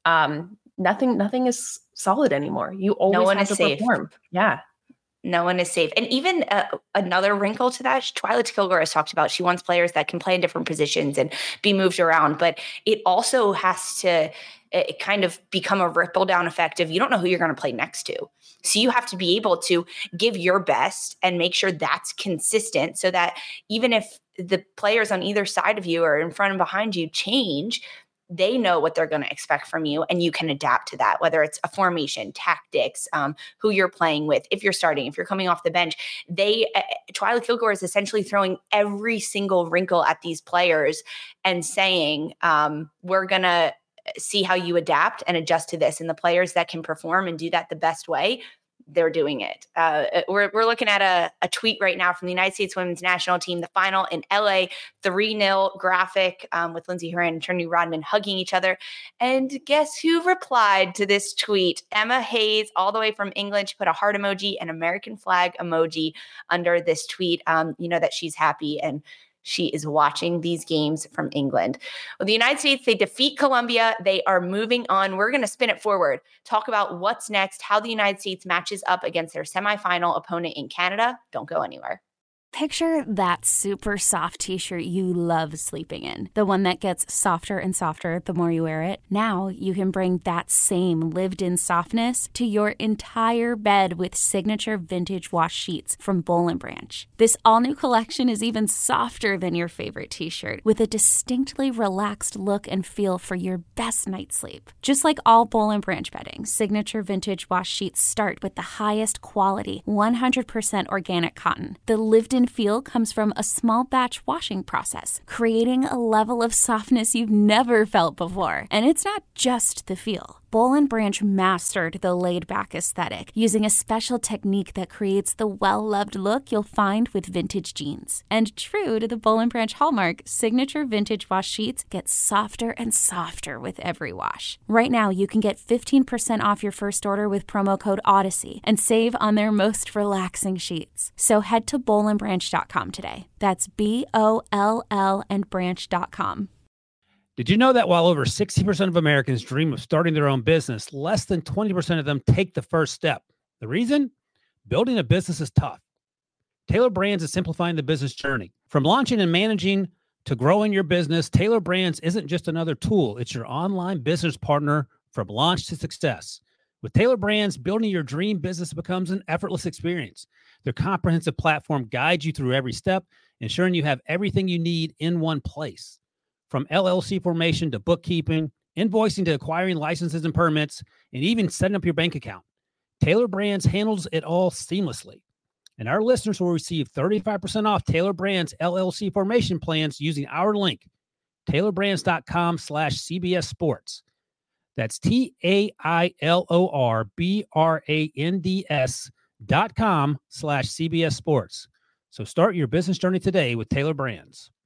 Um, nothing, nothing is solid anymore. You always no one have is to safe. perform. Yeah. No one is safe. And even uh, another wrinkle to that, Twyla Kilgore has talked about, she wants players that can play in different positions and be moved around, but it also has to it kind of become a ripple down effect of you don't know who you're going to play next to. So you have to be able to give your best and make sure that's consistent so that even if the players on either side of you or in front and behind you change, they know what they're going to expect from you and you can adapt to that, whether it's a formation, tactics, um, who you're playing with, if you're starting, if you're coming off the bench. They, uh, Twyla Kilgore is essentially throwing every single wrinkle at these players and saying, um, we're going to see how you adapt and adjust to this. And the players that can perform and do that the best way, they're doing it. Uh, we're, we're looking at a, a tweet right now from the United States Women's National Team, the final in L A, three nil graphic um, with Lindsey Horan and Trinity Rodman hugging each other. And guess who replied to this tweet? Emma Hayes, all the way from England. She put a heart emoji and American flag emoji under this tweet. Um, you know that she's happy and she is watching these games from England. Well, the United States, they defeat Colombia. They are moving on. We're going to spin it forward, talk about what's next, how the United States matches up against their semifinal opponent in Canada. Don't go anywhere. Picture that super soft t-shirt you love sleeping in. The one that gets softer and softer the more you wear it. Now you can bring that same lived-in softness to your entire bed with signature vintage wash sheets from Boll and Branch. This all-new collection is even softer than your favorite t-shirt with a distinctly relaxed look and feel for your best night's sleep. Just like all Boll and Branch bedding, signature vintage wash sheets start with the highest quality, one hundred percent organic cotton. The lived-in feel comes from a small batch washing process, creating a level of softness you've never felt before. And it's not just the feel. Boll and Branch mastered the laid-back aesthetic using a special technique that creates the well-loved look you'll find with vintage jeans. And true to the Boll and Branch hallmark, signature vintage wash sheets get softer and softer with every wash. Right now, you can get fifteen percent off your first order with promo code Odyssey and save on their most relaxing sheets. So head to boll and branch dot com today. That's B O L L and branch dot com. Did you know that while over sixty percent of Americans dream of starting their own business, less than twenty percent of them take the first step? The reason? Building a business is tough. Taylor Brands is simplifying the business journey. From launching and managing to growing your business, Taylor Brands isn't just another tool. It's your online business partner from launch to success. With Taylor Brands, building your dream business becomes an effortless experience. Their comprehensive platform guides you through every step, ensuring you have everything you need in one place. From L L C formation to bookkeeping, invoicing to acquiring licenses and permits, and even setting up your bank account, Taylor Brands handles it all seamlessly. And our listeners will receive thirty-five percent off Taylor Brands L L C formation plans using our link, taylor brands dot com slash C B S Sports. That's T A I L O R B R A N D S dot com slash C B S Sports. So start your business journey today with Taylor Brands.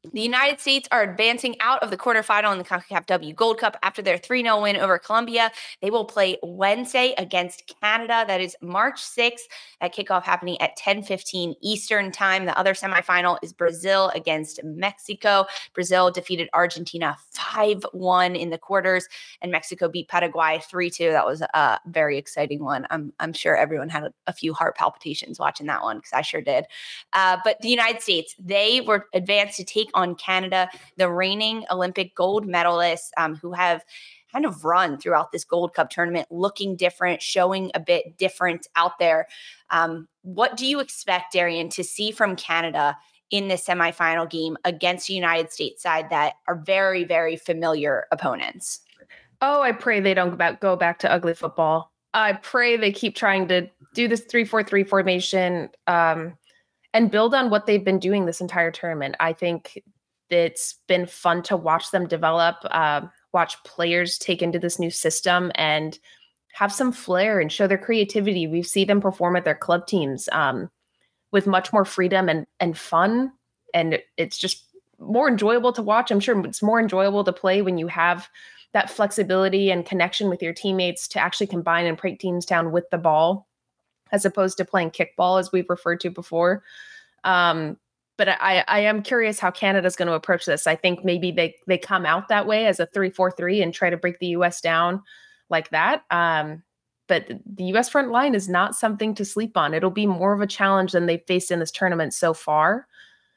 The United States are advancing out of the quarterfinal in the CONCACAF W Gold Cup after their three nil win over Colombia. They will play Wednesday against Canada. That is March sixth. That kickoff happening at ten fifteen Eastern time. The other semifinal is Brazil against Mexico. Brazil defeated Argentina five one in the quarters, and Mexico beat Paraguay three two. That was a very exciting one. I'm, I'm sure everyone had a, a few heart palpitations watching that one, because I sure did. Uh, but the United States, they were advanced to take on Canada, the reigning Olympic gold medalists, um, who have kind of run throughout this Gold Cup tournament, looking different, showing a bit different out there. Um, what do you expect, Darian, to see from Canada in the semifinal game against the United States side that are very, very familiar opponents? Oh, I pray they don't go back, go back to ugly football. I pray they keep trying to do this three four three formation, um, and build on what they've been doing this entire tournament. I think it's been fun to watch them develop, uh, watch players take into this new system and have some flair and show their creativity. We've seen them perform at their club teams um, with much more freedom and, and fun. And it's just more enjoyable to watch. I'm sure it's more enjoyable to play when you have that flexibility and connection with your teammates to actually combine and break teams down with the ball, as opposed to playing kickball, as we've referred to before. Um, but I, I am curious how Canada's going to approach this. I think maybe they they come out that way as a three four three and try to break the U S down like that. Um, but the U S front line is not something to sleep on. It'll be more of a challenge than they've faced in this tournament so far.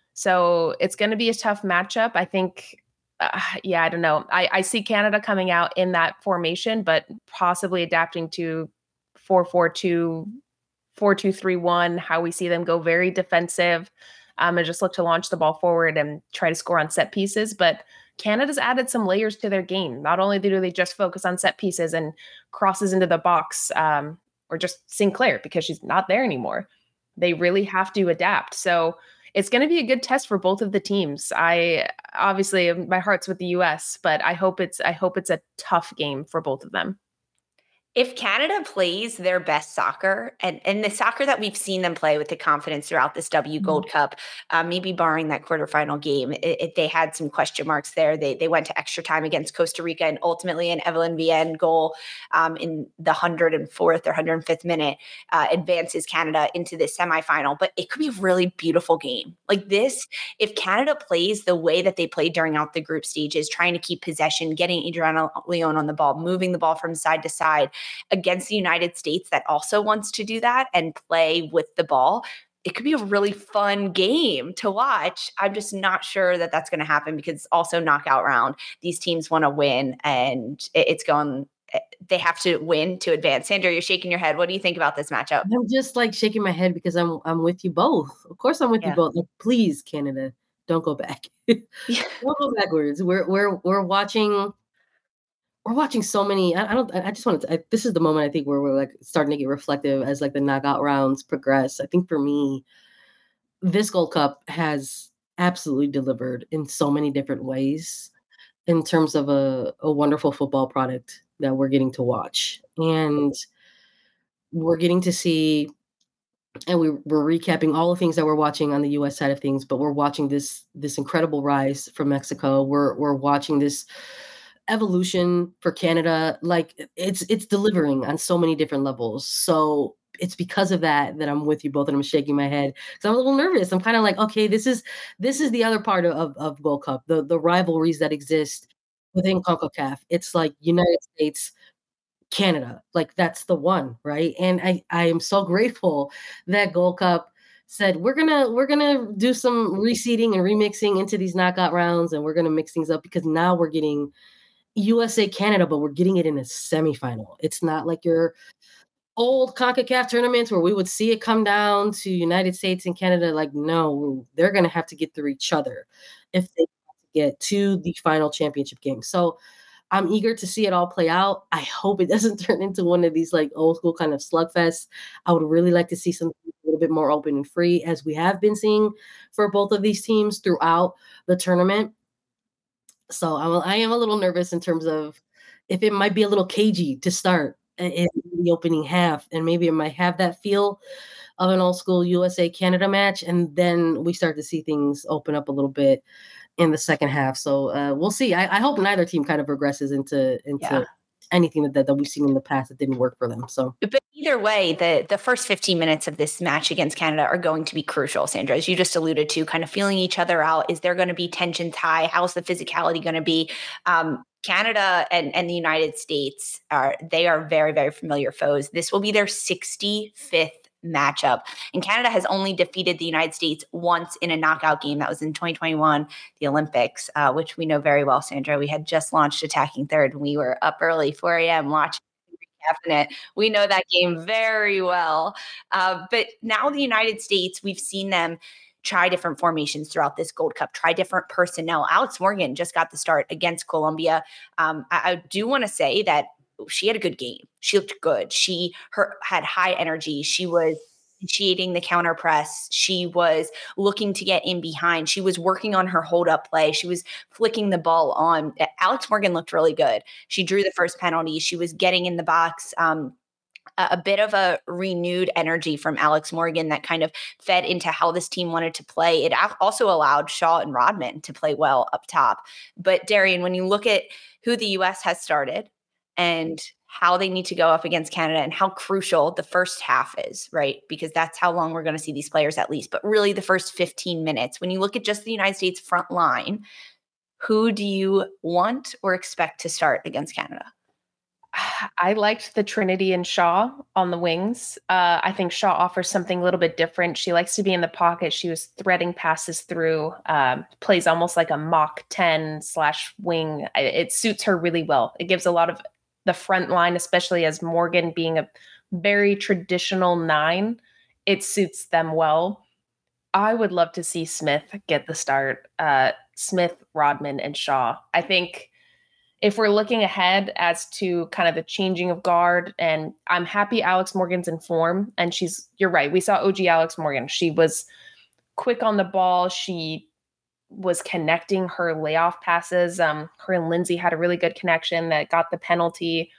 So it's going to be a tough matchup. I think, uh, yeah, I don't know. I, I see Canada coming out in that formation, but possibly adapting to four four two, four two three one, how we see them go very defensive, um, and just look to launch the ball forward and try to score on set pieces. But Canada's added some layers to their game. Not only do they just focus on set pieces and crosses into the box, um, or just Sinclair because she's not there anymore. They really have to adapt. So it's going to be a good test for both of the teams. I obviously my heart's with the U S, but I hope it's I hope it's a tough game for both of them. If Canada plays their best soccer, and, and the soccer that we've seen them play with the confidence throughout this W Gold mm-hmm. Cup, uh, maybe barring that quarterfinal game, it, it, they had some question marks there. They they went to extra time against Costa Rica, and ultimately an Evelyn Vienne goal um, in the one hundred fourth or one hundred fifth minute uh, advances Canada into the semifinal. But it could be a really beautiful game. Like this, if Canada plays the way that they played during out the group stages, trying to keep possession, getting Adriana Leon on the ball, moving the ball from side to side, against the United States that also wants to do that and play with the ball, it could be a really fun game to watch. I'm just not sure that that's going to happen because it's also knockout round. These teams want to win, and it's going, they have to win to advance. Sandra, you're shaking your head. What do you think about this matchup? I'm just like shaking my head because I'm I'm with you both. Of course I'm with yeah. you both. Like, please, Canada, don't go back. Yeah. Don't go backwards. We're we're we're watching We're watching so many. I, I don't. I just want to. I, this is the moment I think where we're like starting to get reflective as like the knockout rounds progress. I think for me, this Gold Cup has absolutely delivered in so many different ways in terms of a, a wonderful football product that we're getting to watch, and we're getting to see. And we, we're recapping all the things that we're watching on the U S side of things, but we're watching this this incredible rise from Mexico. We're we're watching this evolution for Canada. Like it's it's delivering on so many different levels. So it's because of that that I'm with you both, and I'm shaking my head because I'm a little nervous. I'm kind of like, okay, this is this is the other part of, of, of Gold Cup, the the rivalries that exist within CONCACAF. It's like United States, Canada, like that's the one, right? And I I am so grateful that Gold Cup said we're gonna we're gonna do some reseeding and remixing into these knockout rounds, and we're gonna mix things up because now we're getting U S A Canada, but we're getting it in a semifinal. It's not like your old CONCACAF tournaments where we would see it come down to United States and Canada. Like, no, they're going to have to get through each other if they get to the final championship game. So I'm eager to see it all play out. I hope it doesn't turn into one of these like old school kind of slugfests. I would really like to see something a little bit more open and free, as we have been seeing for both of these teams throughout the tournament. So I'm, I am a little nervous in terms of if it might be a little cagey to start in the opening half, and maybe it might have that feel of an old school U S A Canada match, and then we start to see things open up a little bit in the second half. So uh, we'll see. I, I hope neither team kind of regresses into into yeah. anything that, that we've seen in the past that didn't work for them. So, but either way, the the first fifteen minutes of this match against Canada are going to be crucial, Sandra, as you just alluded to, kind of feeling each other out. Is there going to be tensions high? How's the physicality going to be? Um, Canada and, and the United States are, they are very, very familiar foes. This will be their sixty-fifth matchup. And Canada has only defeated the United States once in a knockout game. That was in twenty twenty-one, the Olympics, uh, which we know very well, Sandra. We had just launched Attacking Third and we were up early, four a.m. watching it. We know that game very well. Uh, but now the United States, we've seen them try different formations throughout this Gold Cup, try different personnel. Alex Morgan just got the start against Colombia. Um, I, I do want to say that she had a good game. She looked good. She her, had high energy. She was initiating the counter press. She was looking to get in behind. She was working on her hold up play. She was flicking the ball on. Alex Morgan looked really good. She drew the first penalty. She was getting in the box. Um, a bit of a renewed energy from Alex Morgan that kind of fed into how this team wanted to play. It also allowed Shaw and Rodman to play well up top. But Darian, when you look at who the U S has started and how they need to go up against Canada and how crucial the first half is, right? Because that's how long we're going to see these players at least. But really the first fifteen minutes, when you look at just the United States front line, who do you want or expect to start against Canada? I liked the Trinity and Shaw on the wings. Uh, I think Shaw offers something a little bit different. She likes to be in the pocket. She was threading passes through, um, plays almost like a Mach ten slash wing. It suits her really well. It gives a lot of the front line, especially as Morgan being a very traditional nine, it suits them well. I would love to see Smith get the start. Uh, Smith, Rodman, and Shaw. I think if we're looking ahead as to kind of the changing of guard, and I'm happy Alex Morgan's in form, and she's, you're right, we saw O G Alex Morgan. She was quick on the ball. She was connecting her layoff passes. Um, her and Lindsay had a really good connection that got the penalty.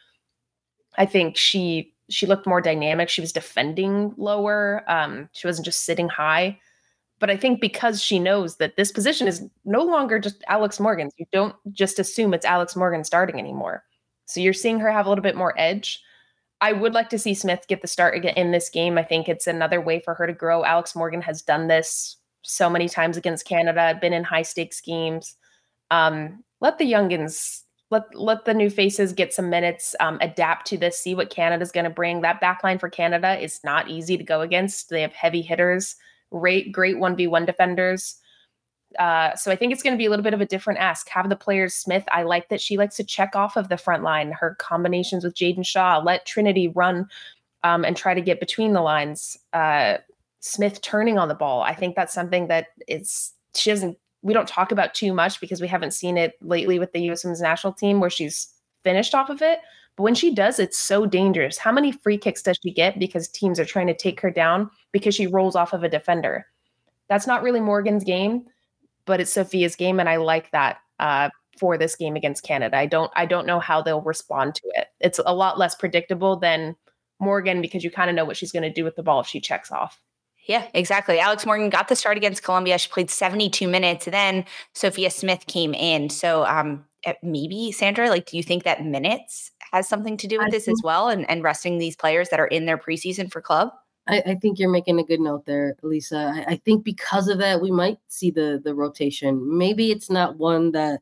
I think she she looked more dynamic. She was defending lower. Um, she wasn't just sitting high. But I think because she knows that this position is no longer just Alex Morgan's, you don't just assume it's Alex Morgan starting anymore. So you're seeing her have a little bit more edge. I would like to see Smith get the start again in this game. I think it's another way for her to grow. Alex Morgan has done this so many times against Canada, been in high stakes games. Um, let the youngins, let, let the new faces get some minutes, um, adapt to this, see what Canada's going to bring. That backline for Canada is not easy to go against. They have heavy hitters. Great, great one v one defenders. Uh, so I think it's going to be a little bit of a different ask. Have the players, Smith, I like that she likes to check off of the front line, her combinations with Jaden Shaw, let Trinity run um, and try to get between the lines. Uh, Smith turning on the ball. I think that's something that is, she doesn't, we don't talk about too much because we haven't seen it lately with the U S Women's national team where she's finished off of it. But when she does, it's so dangerous. How many free kicks does she get because teams are trying to take her down because she rolls off of a defender? That's not really Morgan's game, but it's Sophia's game, and I like that uh, for this game against Canada. I don't, I don't know how they'll respond to it. It's a lot less predictable than Morgan because you kind of know what she's going to do with the ball if she checks off. Yeah, exactly. Alex Morgan got the start against Colombia. She played seventy-two minutes. Then Sophia Smith came in. So um, maybe, Sandra, like, do you think that minutes has something to do with I this as well, and, and resting these players that are in their preseason for club? I, I think you're making a good note there, Lisa. I, I think because of that, we might see the the rotation. Maybe it's not one that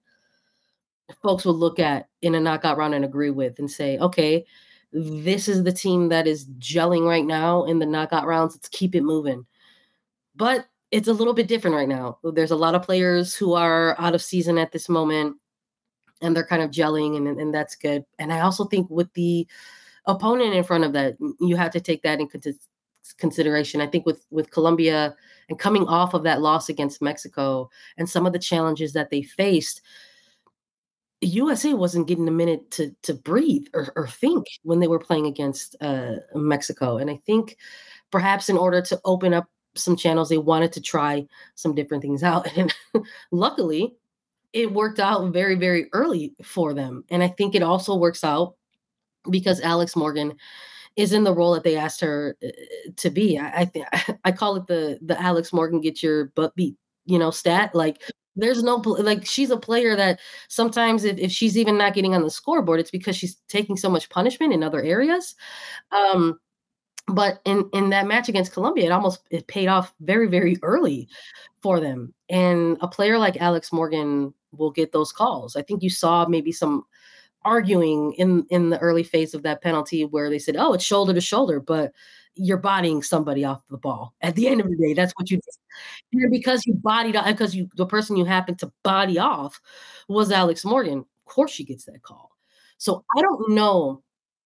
folks will look at in a knockout round and agree with and say, okay, this is the team that is gelling right now in the knockout rounds. Let's keep it moving. But it's a little bit different right now. There's a lot of players who are out of season at this moment, and they're kind of gelling, and, and that's good. And I also think with the opponent in front of that, you have to take that into consideration. I think with, with Colombia and coming off of that loss against Mexico and some of the challenges that they faced, U S A wasn't getting a minute to to breathe or, or think when they were playing against uh, Mexico. And I think perhaps in order to open up some channels, they wanted to try some different things out. And luckily, it worked out very, very early for them. And I think it also works out because Alex Morgan is in the role that they asked her to be. I I, th- I call it the the Alex Morgan get your butt beat, you know, stat. Like, There's no, like, she's a player that sometimes if, if she's even not getting on the scoreboard, it's because she's taking so much punishment in other areas. Um, but in, in that match against Colombia, it almost it paid off very, very early for them. And a player like Alex Morgan will get those calls. I think you saw maybe some arguing in, in the early phase of that penalty where they said, oh, it's shoulder to shoulder, but you're bodying somebody off the ball. At the end of the day, that's what you did. And because you bodied off, because you the person you happened to body off was Alex Morgan, of course she gets that call. So I don't know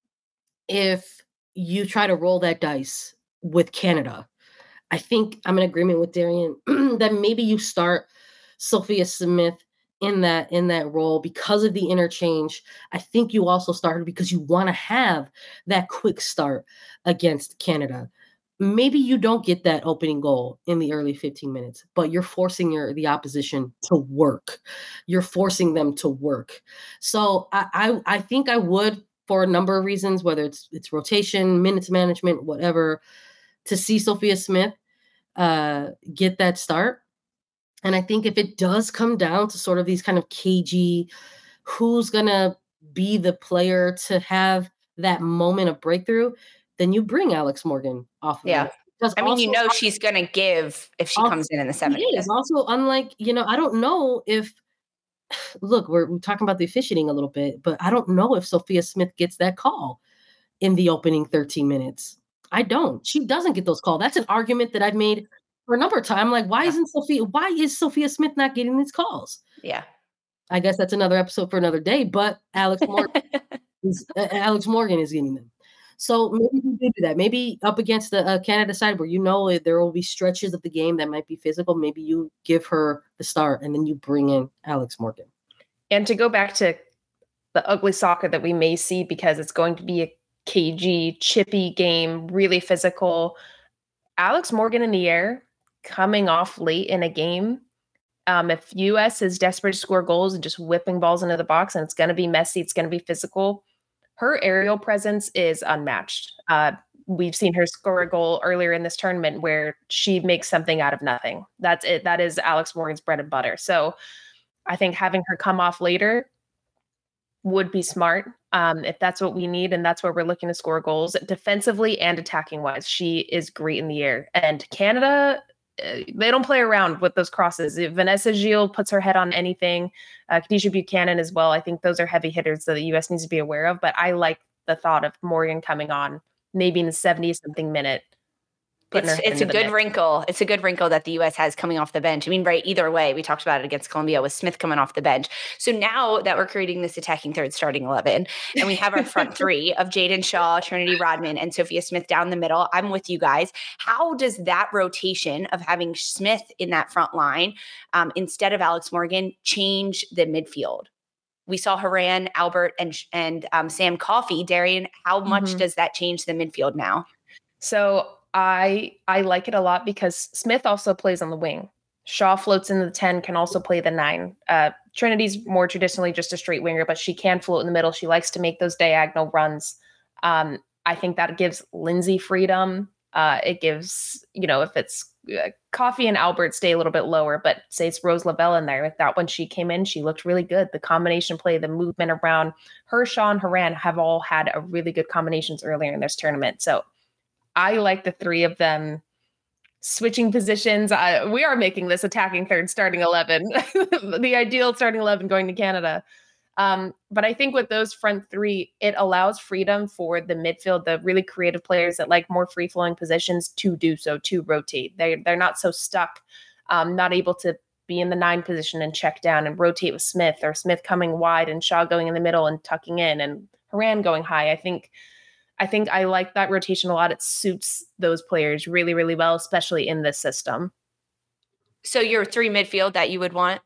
if you try to roll that dice with Canada. I think I'm in agreement with Darian that maybe you start Sophia Smith in that in that role because of the interchange. I think you also started because you want to have that quick start against Canada. Maybe you don't get that opening goal in the early fifteen minutes, but you're forcing your the opposition to work. You're forcing them to work. So I I, I think I would, for a number of reasons, whether it's it's rotation, minutes management, whatever, to see Sophia Smith uh, get that start. And I think if it does come down to sort of these kind of cagey, who's going to be the player to have that moment of breakthrough, then you bring Alex Morgan off of Yeah. Because I mean, also, you know she's going to give if she also, comes in in the It seventieth. is. Also, unlike, you know, I don't know if, look, we're, we're talking about the officiating a little bit, but I don't know if Sophia Smith gets that call in the opening thirteen minutes. I don't. She doesn't get those calls. That's an argument that I've made for a number of times. I'm like, why isn't Sophia, why is Sophia Smith not getting these calls? Yeah. I guess that's another episode for another day, but Alex Morgan is, uh, Alex Morgan is getting them. So maybe you do that. Maybe up against the uh, Canada side where you know there will be stretches of the game that might be physical. Maybe you give her the start and then you bring in Alex Morgan. And to go back to the ugly soccer that we may see, because it's going to be a cagey, chippy game, really physical. Alex Morgan in the air, coming off late in a game. Um, if U S is desperate to score goals and just whipping balls into the box, and it's going to be messy, it's going to be physical, her aerial presence is unmatched. Uh, we've seen her score a goal earlier in this tournament where she makes something out of nothing. That's it. That is Alex Morgan's bread and butter. So I think having her come off later would be smart. Um, if that's what we need and that's where we're looking to score goals defensively and attacking wise, she is great in the air. And Canada, uh, they don't play around with those crosses. If Vanessa Gilles puts her head on anything, uh, Khadijah Buchanan as well. I think those are heavy hitters that the U S needs to be aware of. But I like the thought of Morgan coming on maybe in the seventy something minute. It's it's a good mix. wrinkle. It's a good wrinkle that the U S has coming off the bench. I mean, right, either way, we talked about it against Colombia with Smith coming off the bench. So now that we're creating this attacking third starting eleven, and we have our front three of Jaden Shaw, Trinity Rodman, and Sophia Smith down the middle, I'm with you guys. How does that rotation of having Smith in that front line um, instead of Alex Morgan change the midfield? We saw Haran, Albert, and, and um, Sam Coffey. Darian, how much mm-hmm. does that change the midfield now? So I I like it a lot because Smith also plays on the wing. Shaw floats in the ten, can also play the nine. Uh, Trinity's more traditionally just a straight winger, but she can float in the middle. She likes to make those diagonal runs. Um, I think that gives Lindsay freedom. Uh, it gives, you know, if it's uh, Coffey and Albert stay a little bit lower, but say it's Rose Lavelle in there. With that, when she came in, she looked really good. The combination play, the movement around her, Shaw, and Haran have all had a really good combinations earlier in this tournament. So I like the three of them switching positions. I, we are making this attacking third starting eleven, the ideal starting eleven going to Canada. Um, but I think with those front three, it allows freedom for the midfield, the really creative players that like more free-flowing positions to do so, to rotate. They, they're not so stuck, um, not able to be in the nine position and check down and rotate with Smith, or Smith coming wide and Shaw going in the middle and tucking in and Haran going high. I think I think I like that rotation a lot. It suits those players really, really well, especially in this system. So your three midfield that you would want?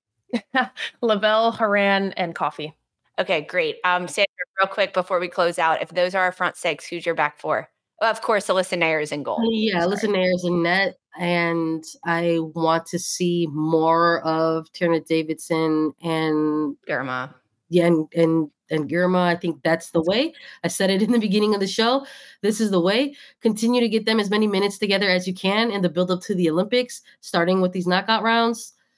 Lavelle, Haran, and Coffey. Okay, great. Um, Sandra, real quick before we close out, if those are our front six, who's your back four? Well, of course, Alyssa Nair is in goal. Yeah, Alyssa Nair is in net, and I want to see more of Tierna Davidson and Girma. Yeah, and and and Girma. I think that's the way. I said it in the beginning of the show. This is the way. Continue to get them as many minutes together as you can in the build up to the Olympics, starting with these knockout rounds.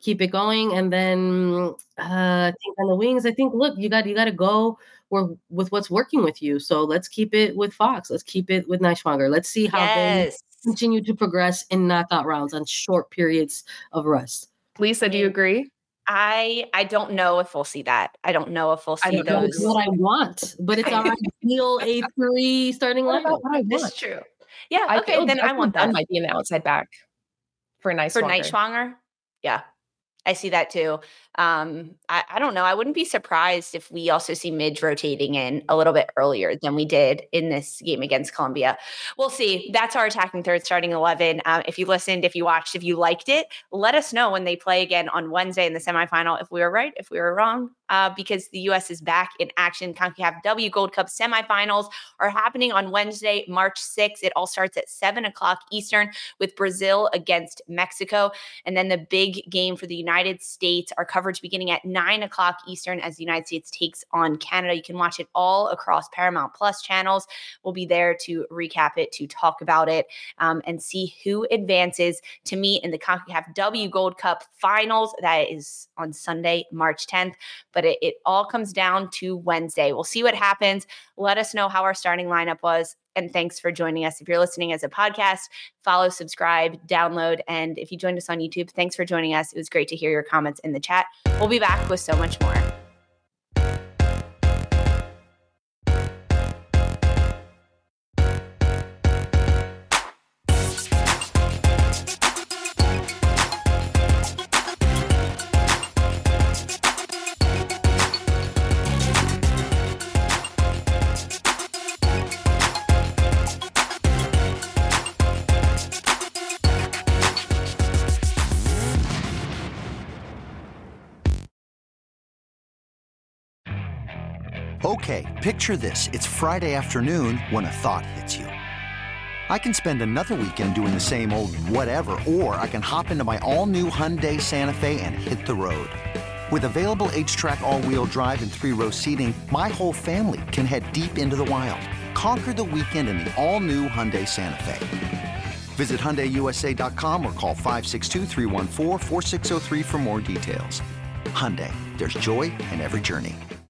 keep it going. And then uh, I think on the wings, I think, look, you got you got to go where, with what's working with you. So let's keep it with Fox. Let's keep it with Neischwanger. Let's see how Yes. they continue to progress in knockout rounds on short periods of rest. Lisa, do you agree? I I don't know if we'll see that. I don't know if we'll I see don't know. those. It's what I want, but it's our ideal A three starting What lineup. about what I This want? is true. Yeah. I Okay. feel Then I Justin want Dunn that might be an outside back for Nice for Neischwanger. Yeah. I see that too. Um, I, I don't know. I wouldn't be surprised if we also see Midge rotating in a little bit earlier than we did in this game against Colombia. We'll see. That's our attacking third starting eleven. Um, if you listened, if you watched, if you liked it, let us know when they play again on Wednesday in the semifinal if we were right, if we were wrong, uh, because the U S is back in action. CONCACAF W Gold Cup semifinals are happening on Wednesday, March sixth. It all starts at seven o'clock Eastern with Brazil against Mexico. And then the big game for the United States, our coverage beginning at nine o'clock Eastern as the United States takes on Canada. You can watch it all across Paramount Plus channels. We'll be there to recap it, to talk about it, um, and see who advances to meet in the CONCACAF W Gold Cup finals. That is on Sunday, March tenth. But it, it all comes down to Wednesday. We'll see what happens. Let us know how our starting lineup was. And thanks for joining us. If you're listening as a podcast, follow, subscribe, download. And if you joined us on YouTube, thanks for joining us. It was great to hear your comments in the chat. We'll be back with so much more. Okay, picture this. It's Friday afternoon when a thought hits you. I can spend another weekend doing the same old whatever, or I can hop into my all-new Hyundai Santa Fe and hit the road. With available H-Track all-wheel drive and three-row seating, my whole family can head deep into the wild. Conquer the weekend in the all-new Hyundai Santa Fe. Visit Hyundai U S A dot com or call five six two, three one four, four six zero three for more details. Hyundai, there's joy in every journey.